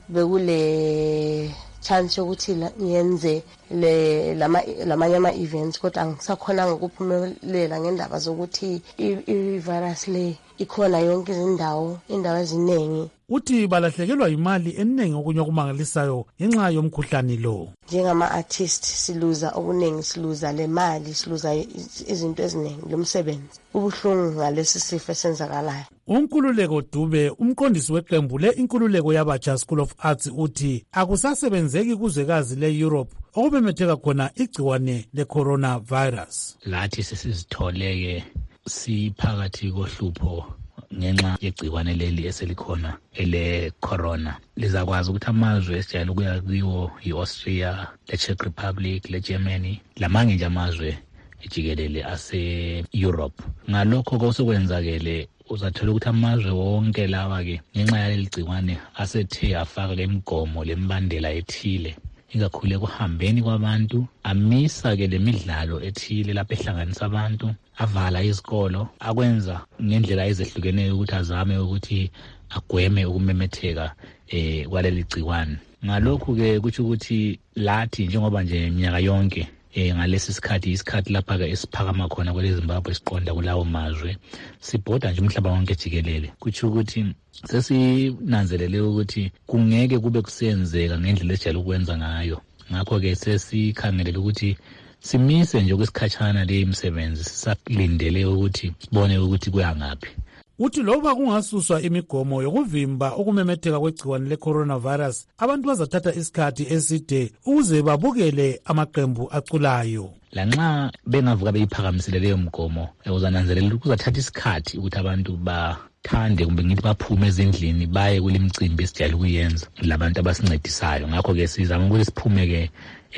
bekule chance ukuthi ngiyenze le lamanye ama-events kodwa angisakhonanga ukuphumelela ngendaba zokuthi i-virus le ikhona yonke izindawo indawo eziningi. Uthi balahlekelwa imali eningi okunye okumangalisayo ngenxa yomkhuhlane lo. Njengama-artist siluza okuningi, siluza le mali, siluza izinto eziningi, lomsebenzi ubuhlungu ngalesi sifo esenzakalayo. uNkululeko Dube umqondisi weqembu le Inkululeko yabatsha School of Arts uthi akusasebenzeki kuzwekazi le-Europe okubemetheka khona igciwane le-coronavirus. Lathi sesizitholeke siphakathi kohlupho ngenxa yegciwane leli eselikhona ele corona. Lizakwazi ukuthi amazwe esijayele ukuya kiwo i-Austria, le-Czech Republic, le-Germany, lamanye nje amazwe ejikelele ase-Europe. Ngalokho kosekwenzakele uzathola ukuthi amazwe wonke lawa-ke ngenxa yaleli gciwane asethe afaka lemigomo lembandela ethile ikakhulu ekuhambeni kwabantu, amisa-ke lemidlalo ethile lapho ehlanganisa abantu, avala izikolo, akwenza ngendlela ezehlukeneyo ukuthi azame ukuthi agweme ukumemetheka eh kwaleli gciwane. Ngalokhu-ke kutsho ukuthi lathi njengoba nje iminyaka yonke eh ngalesi sikhathi isikhathi lapha ke esiphakama khona kwele Zimbabwe siqonda kulawo mazwe sibhoda nje umhlaba wonke jikelele. Kutsho ukuthi sesinanzelele ukuthi kungeke kube kusenzeka ngendlela esijayele ukwenza ngayo. Ngakho ke sesikhangelele ukuthi simise nje kwesikhatshana le imisebenzi sisalindele ukuthi sibone ukuthi kuyangaphi. Uthi loba kungasuswa imigomo yokuvimba ukumemetheka kwegciwane le-coronavirus, abantu bazathatha isikhathi eside ukuze babukele amaqembu aculayo. Lanxa bengavuka beyiphakamisele leyo mgomo, uzananzelela ukuthi kuzathatha isikhathi ukuthi abantu bathande kumbe ngithi baphume ezindlini baye kule micimbi esijayele ukuyenza labantu abasincedisayo. Ngakho-ke sizama ukuthi siphume-ke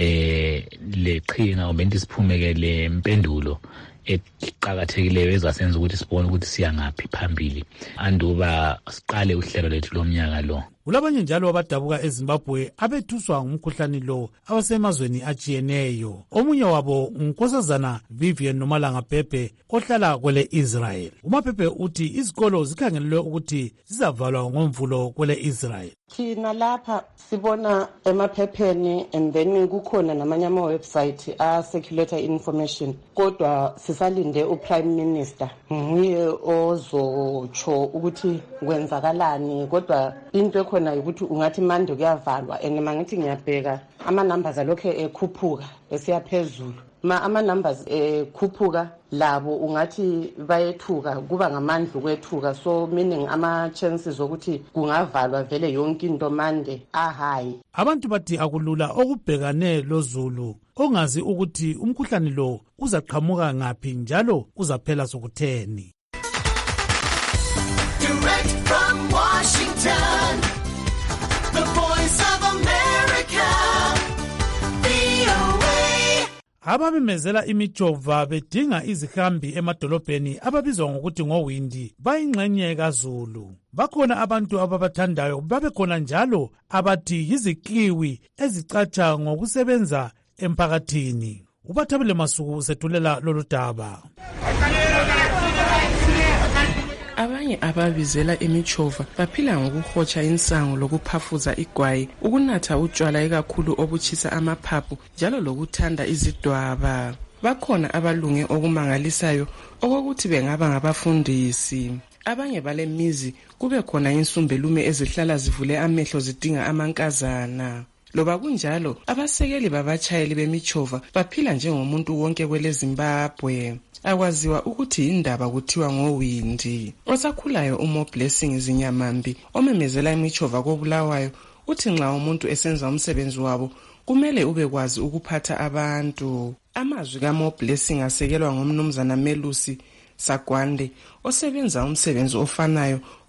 eh leqhinga kumbe ngithi siphume-ke le mpendulo eqhakathekileyo ezasenza ukuthi sibone ukuthi siya ngaphi phambili anduba siqale uhlelo lethu lomnyaka lo. Kulabanye njalo abadabuka eZimbabwe abethuswa ngumkhuhlane lo abasemazweni ajiyeneyo. Omunye wabo uNkosazana Vivian Nomalanga Pepe ohlala kwele Israel. uMapepe uthi izikolo zikhangelelwe ukuthi zizavalwa ngomvulo kwele Israel. Thina lapha sibona emaphepheni and then kukhona namanye ama-website a-circulate information kodwa sisalinde uPrime Minister nguye ozotsho ukuthi kwenzakalani kodwa into khona ukuthi ungathi manje kuyavalwa and mangithi ngiyabheka ama-numbers alokhu ekhuphuka esiya phezulu. Ma ama-numbers ekhuphuka labo ungathi bayethuka kuba ngamandla ukwethuka, so meaning ama-chances ukuthi kungavalwa vele yonke into mande ahayi. Abantu bathi akulula okubhekane lozulu ongazi ukuthi umkhuhlane lo uzaqhamuka ngaphi njalo uzaphela sokutheni. Direct from Washington, the voice of America, V O A. Abamemezela imijova bedinga izihambi emadolobheni ababizwa ngokuthi ngowindi bayingxenye kaZulu. Bakhona abantu ababathandayo, babekhona njalo abathi yizikiwi ezicatsha ngokusebenza emphakathini. Ubathabile Masuku sethulela lolu daba. Abanye ababizela imichova baphila ngokuhotsha insango lokuphafuza igwayi, ukunatha utshwala ikakhulu obuchisa amaphaphu njalo lokuthanda izidwaba. Bakhona abalunge okumangalisayo okokuthi bengaba ngabafundisi. Abanye balemizi kube khona insumbelume ezihlala zivule amehlo zidinga amankazana. Loba kunjalo abasekeli babatshayeli bemichova baphila njengomuntu wonke kwele Zimbabwe. Akwaziwa ukuthi indaba kuthiwa ngowindi. Osakhulayo uMo Blessing Zinyamambi omemezela imichova kobulawayo uthi nxa umuntu esenza umsebenzi wabo kumele ubekwazi ukuphatha abantu. Amazwi kaMo Blessing asekelwa ngomnumzana Melusi Sagwande osebenza umsebenzi ofanayo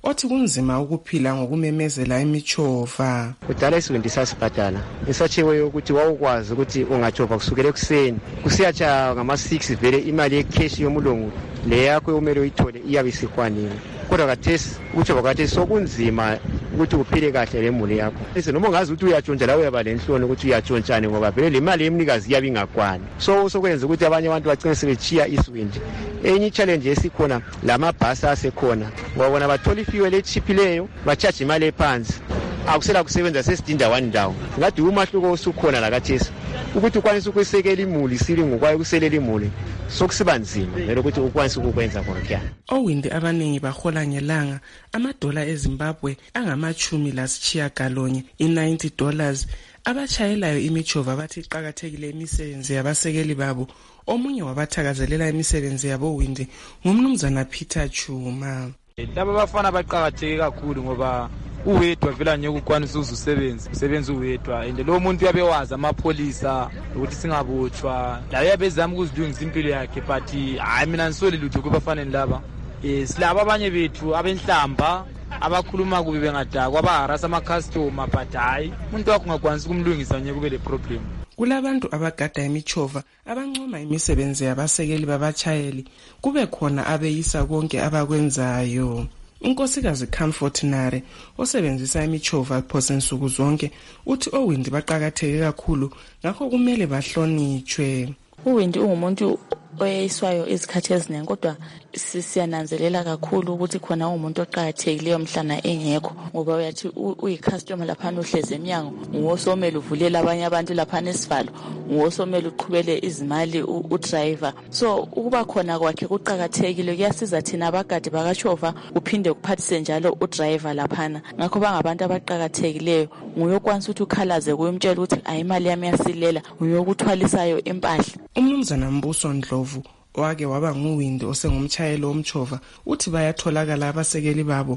othi kunzima ukuphila ngokumemezela imichova. Kudala isibindi sasibhadala esatshiweyo ukuthi wawukwazi ukuthi ungachova kusukela ekuseni kusiyatsha ngama six vele imali yekheshi yomulungu le yakho umele uyithole iyabe isikwaniwe. Kodwa kathesi ukuchova kathesi sokunzima ukuthi uphile kahle lemuli yakho. Bese noma ungazi ukuthi uyatshontsha la uyaba lenhloni ukuthi uyatshontshane ngoba vele le mali yemnikazi iyabe ingakwani. So sokwenza ukuthi abanye abantu bagcine sebechiya isibindi. Enye challenge esikhona lamabhasi asekhona wabona bathola ifuel echiphileyo bacharge imali ephansi akusela kusebenza sesidinda one ndawo. Ngathi umahluko osukhona la kathesi ukuthi ukwanisa ukusekela imuli sili ngokwayo kuselela imuli sokusiba nzima vele ukuthi ukwanisa ukukwenza konke. Owindi abaningi bahola ngelanga amadola eZimbabwe angamachumi lasitshiya galonye i-ninety dollars. Abachayelayo imichova bathi iqakathekile imisebenzi yabasekeli babo. Omunye wabathakazelela imisebenzi yabo Windi ngumnumzana Peter Chuma. Laba bafana baqakatheke kakhulu ngoba uwedwa vela ngeke ukwanisa ukusebenza usebenza uwedwa and lo muntu uyabewazi amapholisa ukuthi singabotshwa la uyabezama ukuzilungisa impilo yakhe but hayi mina nisole lutho kubafanele laba. Eh silaba abanye bethu abenhlamba abakhuluma kubi bengadakwa abaharasa ama customer but hayi umuntu wakho ungakwanisa ukumlungisa ngeke kube le problem. Kulabantu abagada imichova abancoma imisebenzi yabasekeli babachayeli kube khona abeyisa konke abakwenzayo. Unkosikazi Comfort Nare osebenzisa imichova phose nsuku zonke uthi owindi baqakatheke kakhulu ngakho kumele bahlonitshwe. uWindi ungumuntu oyiswayo izikhathi eziningi kodwa siyananzelela kakhulu ukuthi khona umuntu oqhakathekileyo mhlana engekho ngoba uyathi uyicustomer lapha uhleze eminyango ngosomela uvulela abanye abantu lapha nesivalo ngosomela uqhubele izimali udriver. So ukuba khona kwakhe kuqhakathekile kuyasiza thina abagadi bakachova uphinde kuphathise njalo udriver laphana. Ngakho bangabantu abaqhakathekileyo nguyokwanisa ukuthi ukhalaze kuyimtshela ukuthi ayimali yami yasilela uyokuthwalisayo impahla. Umnumzana Mbuso Ndlovu wake waba nguWindi osengumchayeli womchova uthi bayatholakala abasekeli babo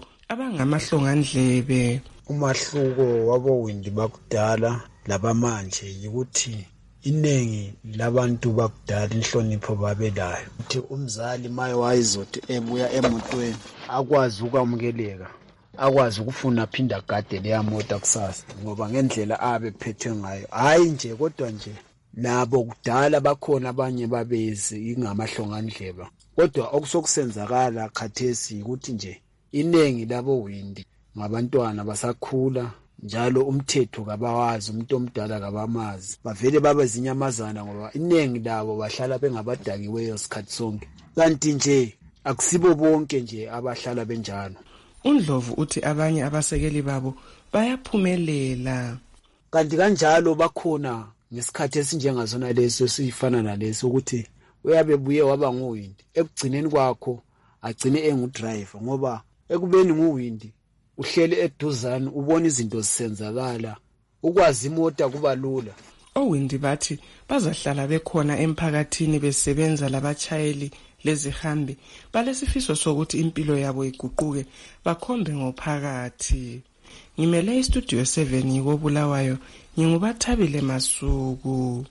abangamahlongandlebe. Umahluko wabo Windi bakudala labamanje ukuthi inengi labantu bakudala inhlonipho babelayo ukuthi umzali maye wayizothi ebuya emotweni akwazi ukwamukeleka akwazi ukufuna phinda gade leya moto kusasa ngoba ngendlela abe phethe ngayo hayi nje kodwa nje nabo kudala bakhona abanye babezi ingamahlongandleba kodwa okusokusenzakala khathesi ukuthi nje inengi labo Windi ngabantwana basakhula njalo umthetho kabawazi umuntu omdala kabamazi bavele babe zinyamazana ngoba inengi labo bahlala bengabadakiweyo sikhathi sonke kanti nje akusibo bonke nje abahlala benjalo. uNdlovu uthi abanye abasekeli babo bayaphumelela kanti kanjalo bakhona ngesikhathi esinjengazona leso sifana naleso ukuthi uyabe buye waba nguWindi ekugcineni kwakho agcine engudriver ngoba ekubeni nguWindi uhlele eduzane ubona izinto zisenzakala ukwazi imota kuba lula. oWindi bathi bazahlala bekhona emphakathini besebenza labachayeli lezihambi balesifiso sokuthi impilo yabo iguquke bakhombe ngophakathi. Ngimele istudio seven ngikobulawayo ngingubathabile Masuku.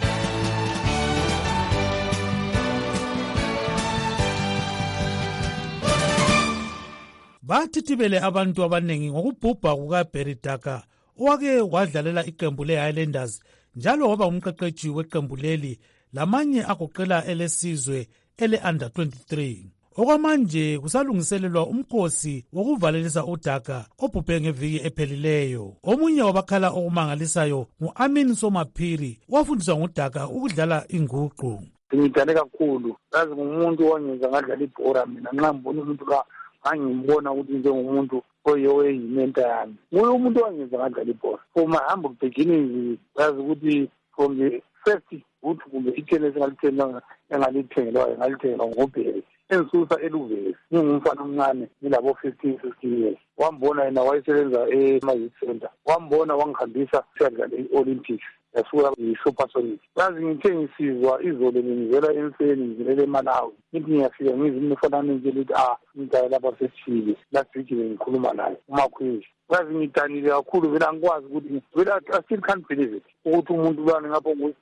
Bathithibele abantu abanengi ngokubhubha kukaBerry Daka owake wadlalela iqembu leHighlanders njalo waba umqeqeshi weqembu leli lamanye agoqela elesizwe ele-under twenty-three. Okwamanje kusalungiselelwa umkhosi wokuvalelisa uDaka obhubhe ngeviki ephelileyo. Omunye wabakhala okumangalisayo ngu-Amin Somaphiri wafundiswa nguDaka ukudlala inguqu. Ngidale kakhulu yazi ngumuntu owangenza ngadlala ibhora mina nxa ngibona umuntu la angimbona ukuthi njengomuntu oyeyimenta yami nguye umuntu owangenza ngadlala ibhora from my humble beginnings. Yazi ukuthi from the first root kumbe itennis ngalithenga engalithengelwayo ngalithengelwa ngoBerry engisusa eluvezi ngingumfana omncane ngilabo fifteen sixteen years. Wambona yena wayesebenza ema-youth center wambona wangihambisa siyadlala i-Olympics yasuka i-Supersonic. Yazi ngithe ngisizwa izolo ngingizela emfeni ngizilele eMalawi ngithi ngiyafika ngizwe umfanana nje lithi ah ngidala lapha sesifile last week bengikhuluma naye uMakhwezi. Yazi ngidanile kakhulu vele angikwazi ukuthi vele I still can't believe it ukuthi umuntu lwana ngapho ngosiya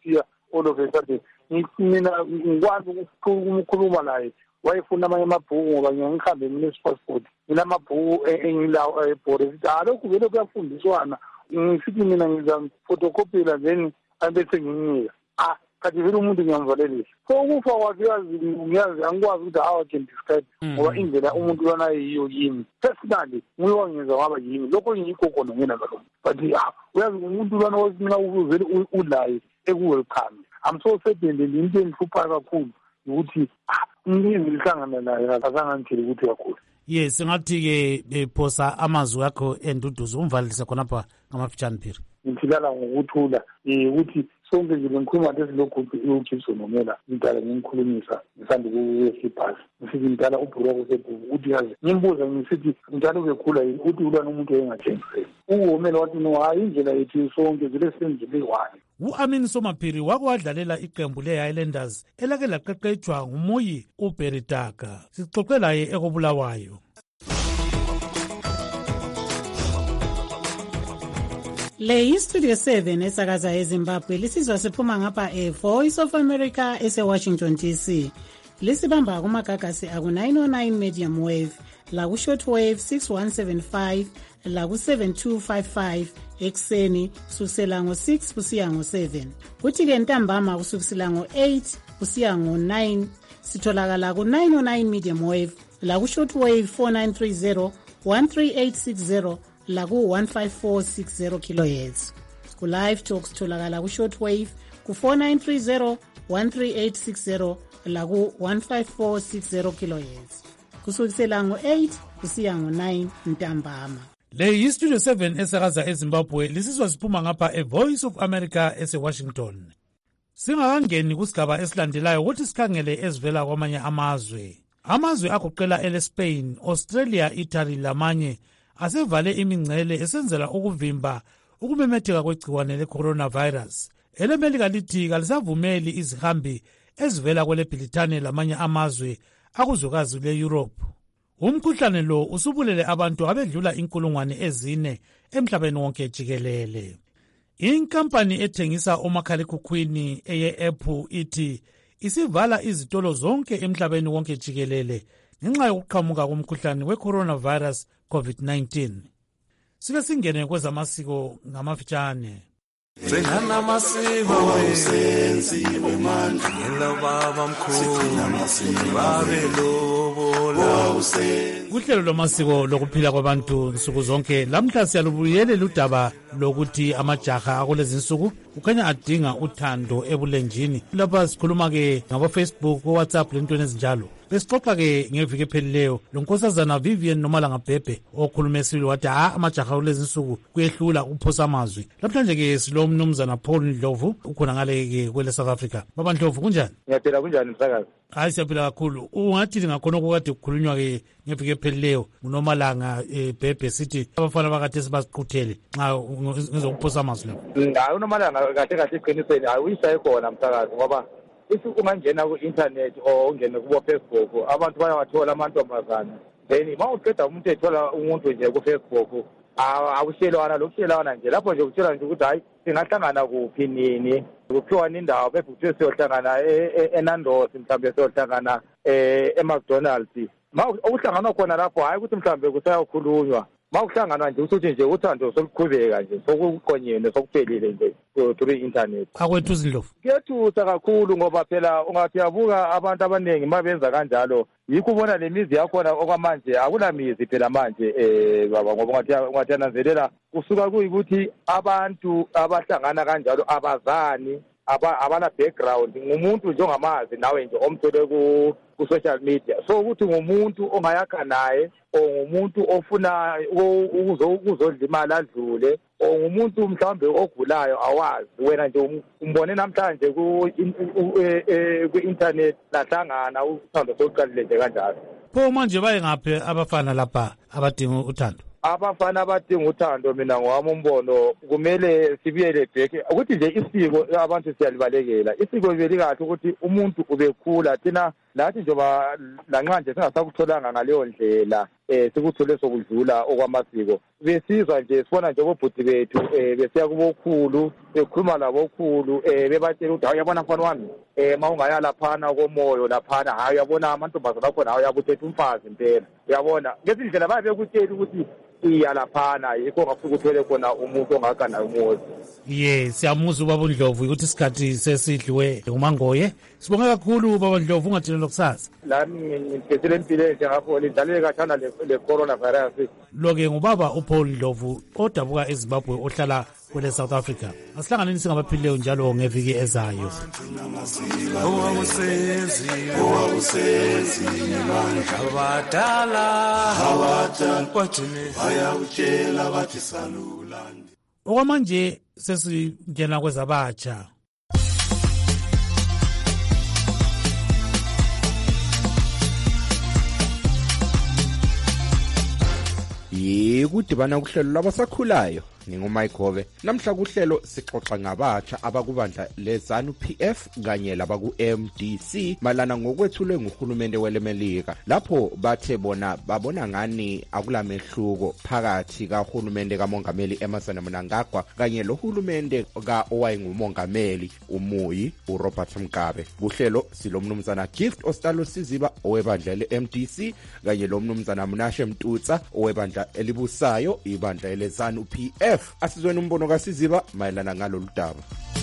all of a sudden mina ngikwazi ukukhuluma naye wayefuna amanye amabhuku ngoba ngihambe ngine-passport nginamabhuku engilawo ebhore sithi alokhu vele kuyafundiswana ngisithi mina ngizamphotocopyela then abese nginginika ah kanti vele umuntu ngiyamvalelisa so ukufa kwakhe yazi ngiyazi angikwazi ukuthi how I can describe ngoba indlela umuntu lona yiyo yimi personally nguye wangenza waba yimi lokho ngiyikho khona ngena ngalokho but uyazi umuntu lona wasinqa ukuvele ulaye ekuwelcome I'm so certain into engihlupha kakhulu ukuthi umnini lihlangana naye akazangangitheli ukuthi kakhulu. Yes, singathi-ke phosa amazwi akho enduduzo umvalise khonapha ngamafitshane phiri. Ngithilala ngokuthula um ukuthi sonke nje bengikhuluma lesilokhu uGibson nomela ngidala ngimkhulumisa ngisanda kuyehla ibhasi ngisithi ngidala ubhuroko sebhuku ukuthi yazi ngimbuza ngisithi ngidala ubekhula yini uthi ulwana umuntu engathengiseli uwomela wathi no hayi indlela yethu sonke vele senzile one. U-Amin Somaphiri wake wadlalela iqembu le-Highlanders elake laqeqetshwa ngumuyi uBerry Taka. Sixoxe laye ekobulawayo. Le yi-Studio seven esakaza eZimbabwe lisizwa siphuma ngapha e-Voice of America ese-Washington D C. Lisibamba kumagagasi aku-nine oh nine medium wave, laku-short wave six one seven five, laku-seven two five five ekseni kusukisela ngo-six kusiya ngo-seven. Kuthi-ke ntambama kusukisela ngo-eight kusiya ngo-nine sitholakala ku-nine oh nine medium wave, laku-short wave four nine three zero, one three eight six zero, laku one five four six zero kilohertz. Ku live talk sitholakala ku short wave ku four nine three zero, one three eight six zero laku one five four six zero kilohertz. Kusukisela ngo-eight kusiya ngo-nine ntambama. Le yi-Studio seven esakaza eZimbabwe lisizwa siphuma ngapha e-Voice of America ese-Washington. Singakangeni kusigaba esilandelayo ukuthi sikhangele ezivela kwamanye amazwe. Amazwe agoqela ele-Spain, Australia, Italy lamanye asevale imingcele esenzela ukuvimba ukumemetheka kwegciwane le-coronavirus. Elemelika lithi kalisavumeli izihambi ezivela kwele-Britane lamanye amazwe akuzwekazi le-Europe. Umkhuhlane lo usubulele abantu abedlula inkulungwane ezine emhlabeni wonke jikelele. Inkampani ethengisa omakhalekhukhwini eye-Apple ithi isivala izitolo zonke emhlabeni wonke jikelele ngenxa yokuqhamuka komkhuhlane we-coronavirus COVID nineteen. Sike singene kwezamasiko ngamafitshane. Sengana masiko senziwe manje ngelo baba mkhulu babe lobola. Kuhlelo lwamasiko lokuphila kwabantu nsuku zonke lamhla siyalubuyele udaba lokuthi amajaha akulezi nsuku ukhanya adinga uthando ebulenjini. Lapha sikhuluma ke ngabo Facebook, WhatsApp lentweni ezinjalo. Besixoxa ke ngeviki ephelileyo lo nkosazana Vivian Nomalanga Bhebhe okhulume esile wathi ha amajaha kulezi nsuku kuyehlula ukuphosa amazwi. Namhlanje ke silo mnumzana Paul Ndlovu ukhona ngale ke kwele South Africa. Baba Ndlovu kunjani? Ngiyaphila kunjani msakazi? Hayi siyaphila kakhulu. Ungathi ngakhona okukade kukhulunywa ke ngeviki ephelileyo uNomalanga Bhebhe sithi abafana bakade sibaziquthele nxa ngizokuphosa amazwi lapho. Hayi uNomalanga kahle kahle iqinisweni hayi uyishaye khona msakazi ngoba if ungangena ku-internet or ungene kubo-Facebook abantu bayawathola amantombazana then ma uqeda umuntu ethola umuntu nje ku-Facebook awushelwana lokushelwana nje lapho nje kutshela nje ukuthi hayi singahlangana kuphi nini kuphiwa indawo bese kuthiwe siyohlangana eNandos mhlawumbe siyohlangana eMcDonald's ma ukuhlanganwa khona lapho hayi ukuthi mhlawumbe kusayakhulunywa ma ukuhlanganwa nje usuthi nje uthando soluqhubeka nje sokuqonyene sokuphelile nje through internet. Akwethu Zindlovu kuyethusa kakhulu ngoba phela ungathi yabuka abantu abaningi mabenza kanjalo yikho ubona lemizi yakhona okwamanje akulamizi phela manje eh baba ngoba ungathi ungathi yananzelela kusuka kuyikuthi abantu abahlangana kanjalo abazani abana background ngumuntu njengamazi nawe nje omthole ku ku social media so ukuthi ngumuntu ongayakha naye ongumuntu ofuna ukuzodlimala adlule ongumuntu mhlawumbe ogulayo awazi wena nje umbone namhlanje ku ku internet lahlangana uthando sokuqalile nje kanjalo. Pho manje baye ngaphi abafana lapha abadinga uthando? Abafana abadinga uthando mina ngowami umbono kumele sibiyele back ukuthi nje isiko abantu siyalibalekela isiko libeli kahle ukuthi umuntu ubekhula thina lathi njengoba lanxa nje singasakutholanga ngaleyo ndlela eh sikuthole sokudlula okwamasiko besizwa nje sibona nje obhuti bethu eh besiya kubokhulu bekhuluma labokhulu eh bebatshela ukuthi uyabona mfana wami eh mawungaya laphana komoyo laphana hayi uyabona amantombazana akhona hayi uyabuthetha umfazi impela uyabona ngesindlela babe bekutshela ukuthi iya laphana yikho ngafika uthole khona umuntu ongakana umuzi. Yes, siyamuza ubaba uNdlovu ukuthi isikhathi sesidliwe uMangoye. Sibonga kakhulu baba Ndlovu ungathini lokusasa. Lami ngiphethe impilo enhle ngapho lidlale kathana le corona virus. Loke ngubaba uPaul Ndlovu odabuka eZimbabwe ohlala kwele South Africa. Asihlanganeni singabaphilileyo njalo ngeviki ezayo. Owawusenzi owawusenzi abadala abadala kwathini bayawutshela bathi salulani. Okwamanje sesingena kwezabatsha. Yikudibana kuhlelo labasakhulayo nginguMayikhove. Namhla kuhlelo sixoxa ngabatsha abakubandla leZANU P F kanye labaku M D C malana ngokwethulwe nguhulumende welemelika lapho bathe bona babona ngani akulamehluko phakathi kahulumende kamongameli Emmerson Mnangagwa kanye lohulumende ka owayengumongameli uMuyi uRobert Mugabe. Kuhlelo silomnumzana Gift Ostalo Siziba owebandla le-M D C kanye lomnumzana Mnashe Mtutsa owebandla elibusayo ibandla leZANU P F. Asizweni umbono kaSiziba mayelana ngalolu daba.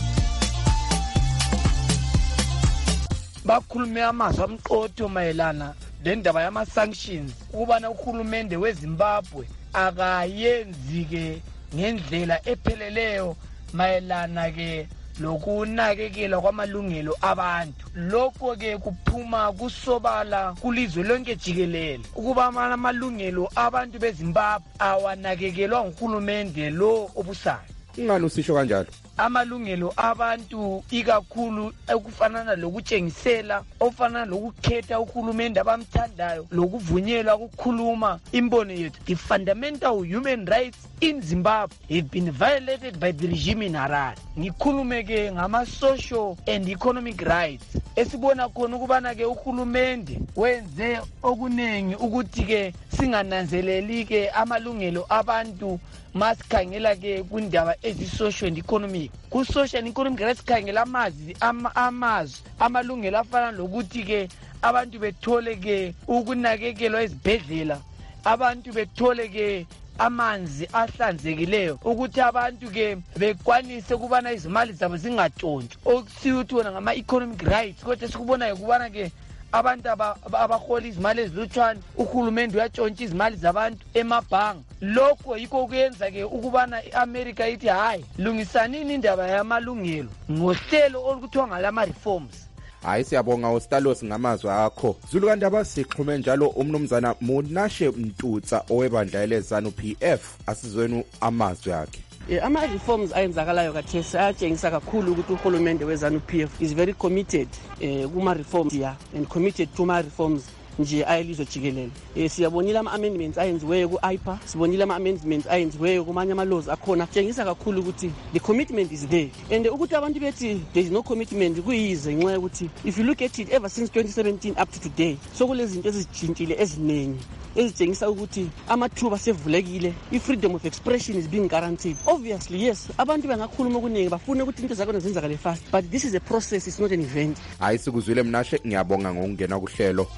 Bakhulume amazwi amqotho mayelana lendaba yama sanctions ukubana uhulumende weZimbabwe akayenzi ke ngendlela epheleleyo mayelana ke lokunakekela kwamalungelo abantu. Lokho ke kuphuma kusobala kulizwe lonke jikelele ukuba amalungelo abantu beZimbabwe awanakekelwa nguhulumende lo obusayo. Ingani usisho kanjalo? Amalungelo abantu ikakhulu ekufanana lokutshengisela ofana lokukhetha uhulumende abamthandayo lokuvunyelwa ukukhuluma imbono yethu. The fundamental human rights in Zimbabwe have been violated by the regime in Harare. Ngikhulume ke ngama social and economic rights esibona khona ukubana ke uhulumende wenze okunengi ukuthi ke singananzeleli ke amalungelo abantu masikhangela ke kundaba ezi-social and economic. Ku-social and economic rights sikhangela amazwi amazwi amalungelo afana lokuthi ke abantu bethole ke ukunakekelwa ezibhedlela, abantu bethole ke amanzi ahlanzekileyo, ukuthi abantu ke bekwanise kubana izimali zabo zingatshontshwa. Okusithi wona ngama-economic rights kodwa sikubona ukubana ke abantu abahola izimali ezilutshwana uhulumende uyatshontsha izimali zabantu emabhanga. Lokho yikho kuyenza ke ukubana iAmerica ithi hayi lungisanini indaba yamalungelo ngohlelo olukuthiwa ngalama reforms. Hayi siyabonga uStalos ngamazwi akho. Zulu kandaba sixhume njalo umnumzana Mnashe Mtutsa owebandla leZANU P F asizweni amazwi akhe. Ama reforms ayenzakalayo kathesi ayatshengisa kakhulu ukuthi uhulumende weZANU P F is very committed eh kuma reforms ya and committed to ma reforms nje ayelizwe jikelele. Eh siyabonile ama amendments ayenziweyo ku I P A, sibonile ama amendments ayenziweyo kumanye ama laws akhona. Tshengisa kakhulu ukuthi the commitment is there. And ukuthi abantu bethi there is no commitment kuyize nxa ukuthi if you look at it ever since twenty seventeen up to today so kulezinto ezijintshile ezinengi ezitshengisa ukuthi amathuba sevulekile, i-freedom of expression is being guaranteed. Obviously yes, abantu bengakhuluma okuningi bafuna ukuthi into zakhona zenzakale fast, but this is a process, it's not an event. Hayi sikuzwile Mnashe, ngiyabonga ngokungena kuhlelo.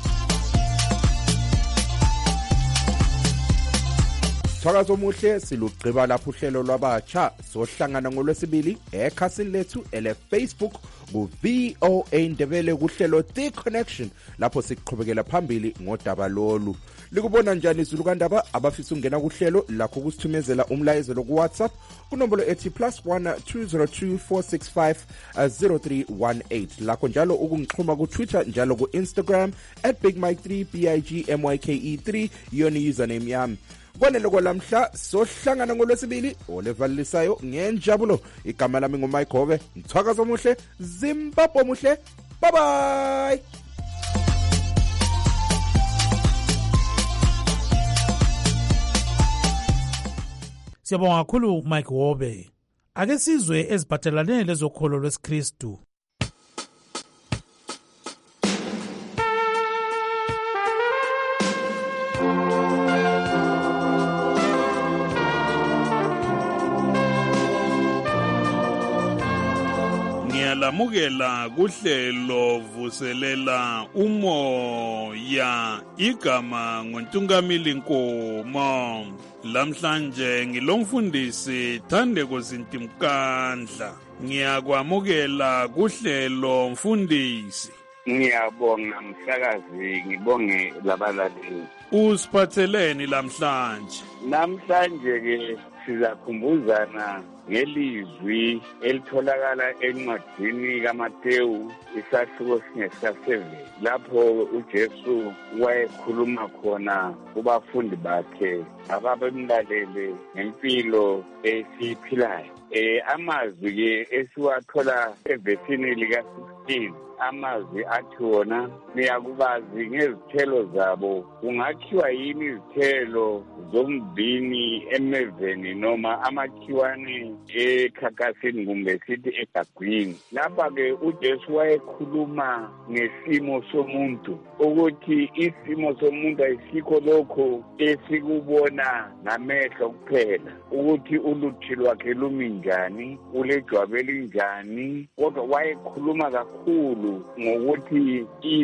Thakazo muhle silugqiba lapho uhlelo lwabatsha sohlangana ngolwesibili ekhasini lethu ele Facebook ku V O A Ndebele kuhlelo The Connection lapho siqhubekela phambili ngodaba lolu. Likubona njani Zulu kandaba abafisa ungena kuhlelo lakho kusithumezela umlayezelo ku WhatsApp kunombolo ethi plus one two zero two four six five zero three one eight. Lakho njalo ukungixhuma ku Twitter njalo ku Instagram at big mike three B I G M Y K E three yona username yami. Kwanele kwalamhla sohlangana ngolwesibili olevalisayo ngenjabulo. Igama lami nguMayikhove. Mthwakazo muhle, Zimbabwe muhle. Bye bye. Siyabonga kakhulu Mike Wobe. Ake sizwe eziphathelane lezokholo lwesiKristu. siyalamukela kuhlelo vuselela umoya igama ngoNtungamili Nkomo. Lamhlanje ngilomfundisi Thandeko Zintimkandla. Ngiyakwamukela kuhlelo mfundisi. Ngiyabonga mhlakazi, ngibonge labalaleli. Usiphatheleni lamhlanje? Namhlanje ke sizakhumbuzana ngelizwi elitholakala encwadini kaMateyu isahluko singesika-seven lapho uJesu wayekhuluma khona kubafundi bakhe ababemlalele ngempilo esiyiphilayo. Eh amazwi ke esiwathola evesini lika-sixteen amazwi athi wona niyakubazi ngezithelo zabo. Kungakhiwa yini izithelo zomvini emeveni noma amakhiwane ekhakasini kumbe sithi egagwini? Lapha ke uJesu wayekhuluma ngesimo somuntu ukuthi isimo somuntu ayisikho lokho esikubona ngamehlo kuphela, ukuthi uluthi lwakhe lumi njani, ulejwabu elinjani, kodwa wayekhuluma kakhulu ngokuthi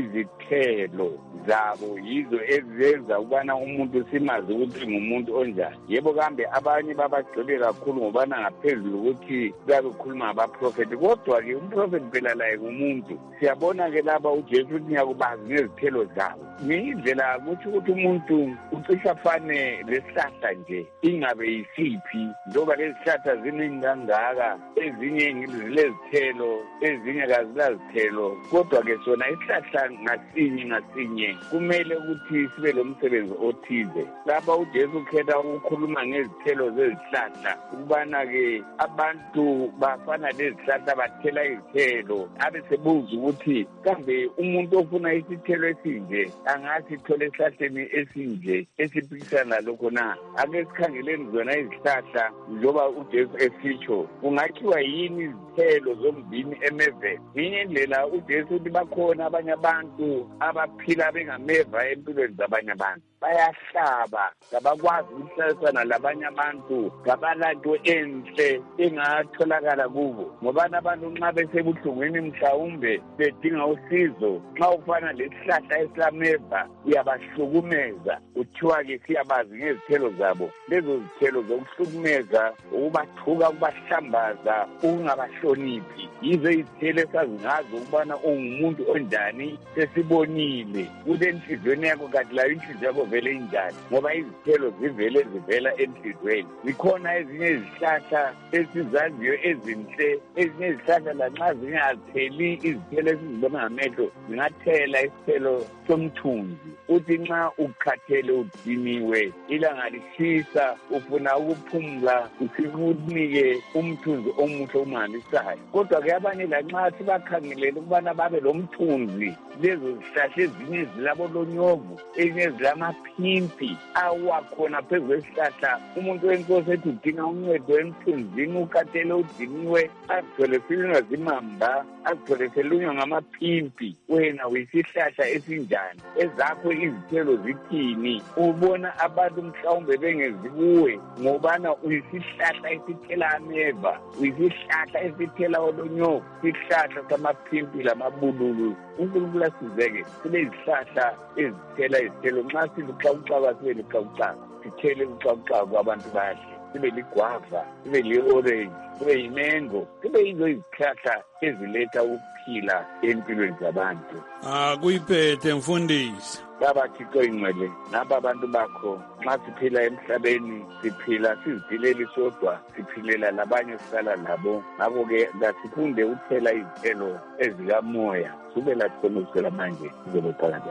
izithelo zabo yizo ezenza ukubana umuntu simazi ukuthi ngumuntu onjani. Yebo kambe abanye babagcwele kakhulu ngobana ngaphezulu ukuthi babekhuluma ngabaprofeti, kodwa ke umprofeti phela laye ngumuntu. Siyabona ke lapha uJesu uthi ngiyakubazi ngezithelo zabo. Ngiyindlela ukuthi ukuthi umuntu ucisha afane lesihlahla nje ingabe yisiphi, njengoba lezi zihlahla ziningangaka, ezinye zilezithelo ezinye kazilazithelo, kodwa ke sona isihlahla ngasinye ngasinye kumele ukuthi sibe lomsebenzi othize. Lapha uJesu ukhetha ukukhuluma ngezithelo zezihlahla ukubana ke abantu bafana lezihlahla bathela izithelo, abe sebuza ukuthi kambe umuntu ofuna isithelo esinje angasithola esihlahleni esinje esiphikisana lokho na? Ake sikhangeleni zona izihlahla njengoba uJesu esitsho, kungakhiwa yini izithelo zomvini emeveni? Yinye indlela uJesu uthi bakhona abanye abantu abaphila bengameva empilweni zabanye abantu, bayahlaba, kabakwazi ukuhlalisana labanye abantu, kabalanto enhle engatholakala kubo. Ngoba abantu nxa besebuhlungwini mhlawumbe bedinga usizo, nxa ufana lesihlahla esilameva uyabahlukumeza, kuthiwa ke siyabazi ngezithelo zabo. Lezo zithelo zokuhlukumeza, ukubathuka, ukubahlambaza, ukungabahloniphi, yizo izithelo esazingazo ukubana ungumuntu onjani. Sesibonile kule enhliziyweni yakho kanti layo inhliziyo yakho vele injani, ngoba izithelo zivele zivela enhliziyweni. Zikhona ezinye izihlahla esizaziyo ezinhle, ezinye izihlahla lanxa zingatheli izithelo esizibona ngamehlo zingathela isithelo somthunzi. Uthi nxa ukhathele udiniwe, ilanga lishisa, ufuna ukuphumula, usikunike umthunzi omuhle omangalisayo. Kodwa ke abanye lanxa sibakhangelele ukubana babe lomthunzi, lezo zihlahla ezinye zilabolonyovu, ezinye zilamaphimpi awakhona phezu kwesihlahla. Umuntu wenkosi ethi udinga uncedo emthunzini, ukhathele udiniwe, azithole silunywa zimamba, azithole selunywa ngamaphimpi. Wena uyisihlahla esinjani? Ezakho izithelo zithini? Ubona abantu mhlawumbe bengezi kuwe ngobana uyisihlahla esithela ameva, uyisihlahla esithela olonyovu, isihlahla samaphimpi lamabululu. uNkulunkulu asizeke sibe izihlahla ezithela izithelo. Nxa siluxakuxaka sibe luxakuxaka, sithele uxakuxaka abantu badle, sibe ligwava, sibe li-orange, sibe yimengo, sibe yizo izihlahla eziletha ukuphila empilweni zabantu. Ah, kuyiphethe mfundisi. Baba Thixo ingcwele, naba abantu bakho, nxa siphila emhlabeni siphila siziphileli sodwa, siphilela labanye sihlala labo. Ngakho-ke kasifunde ukuthela izithelo ezikamoya. Sube lathi khona ukusela manje sizobe phakathi.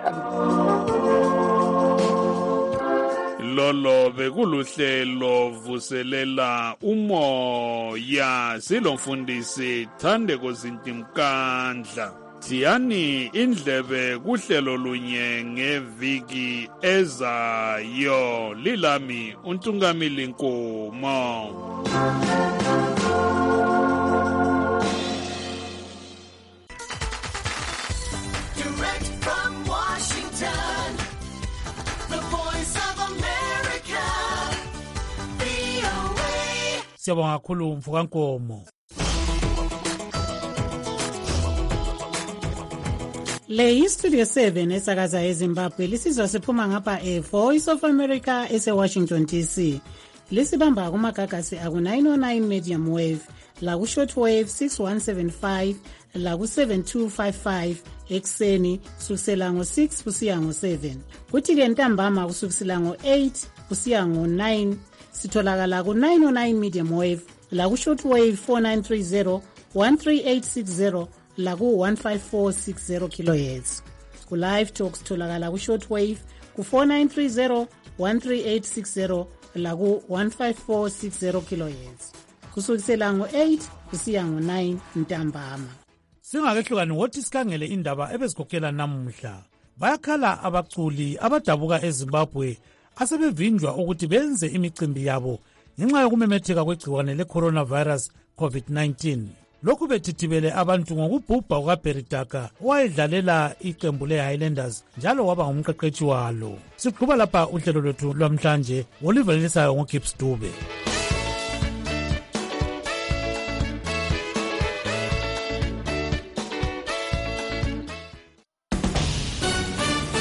Lolo bekuluhlelo vuselela umoya, silomfundisi Thandeko Zintimkandla. Thiyani indlebe kuhlelo lunye ngeviki ezayo. Lilami uNtungamili Nkomo. Direct from Washington, the voice of America, V O A. Siyabonga kakhulu Mvuka Nkomo. Le yistudio seven esakaza eZimbabwe lisizwa siphuma ngapha e-Voice of America ese-Washington D C. Lisibamba kumagagasi aku-nine oh nine medium wave, laku-shortwave six one seven five, laku-seven two five five ekuseni kusukisela ngo-six kusiya ngo-seven. Kuthi-ke ntambama kusukisela ngo-eight kusiya ngo-nine sitholakala ku-nine oh nine medium wave, laku-shortwave four nine three zero, one three eight six zero, laku one five four six zero kilohertz. Ku live talk sitholakala ku shortwave ku four nine three zero, one three eight six zero laku one five four six zero kilohertz. Kusukisela ngo-eight kusiya ngo-nine ntambama. Singakehlukani wothi sikhangele indaba ebezikhokhela namuhla. Bayakhala abaculi abadabuka eZimbabwe asebevinjwa ukuthi benze imicimbi yabo ngenxa yokumemetheka kwegciwane le-coronavirus COVID nineteen. Lokhu bethithibele abantu ngokubhubha kukaBeritaka owayedlalela iqembu le-Highlanders njalo waba ngumqeqeshi walo. Siqhuba lapha uhlelo lwethu lwamhlanje, Oliver Lisayo ngoGibbs Dube.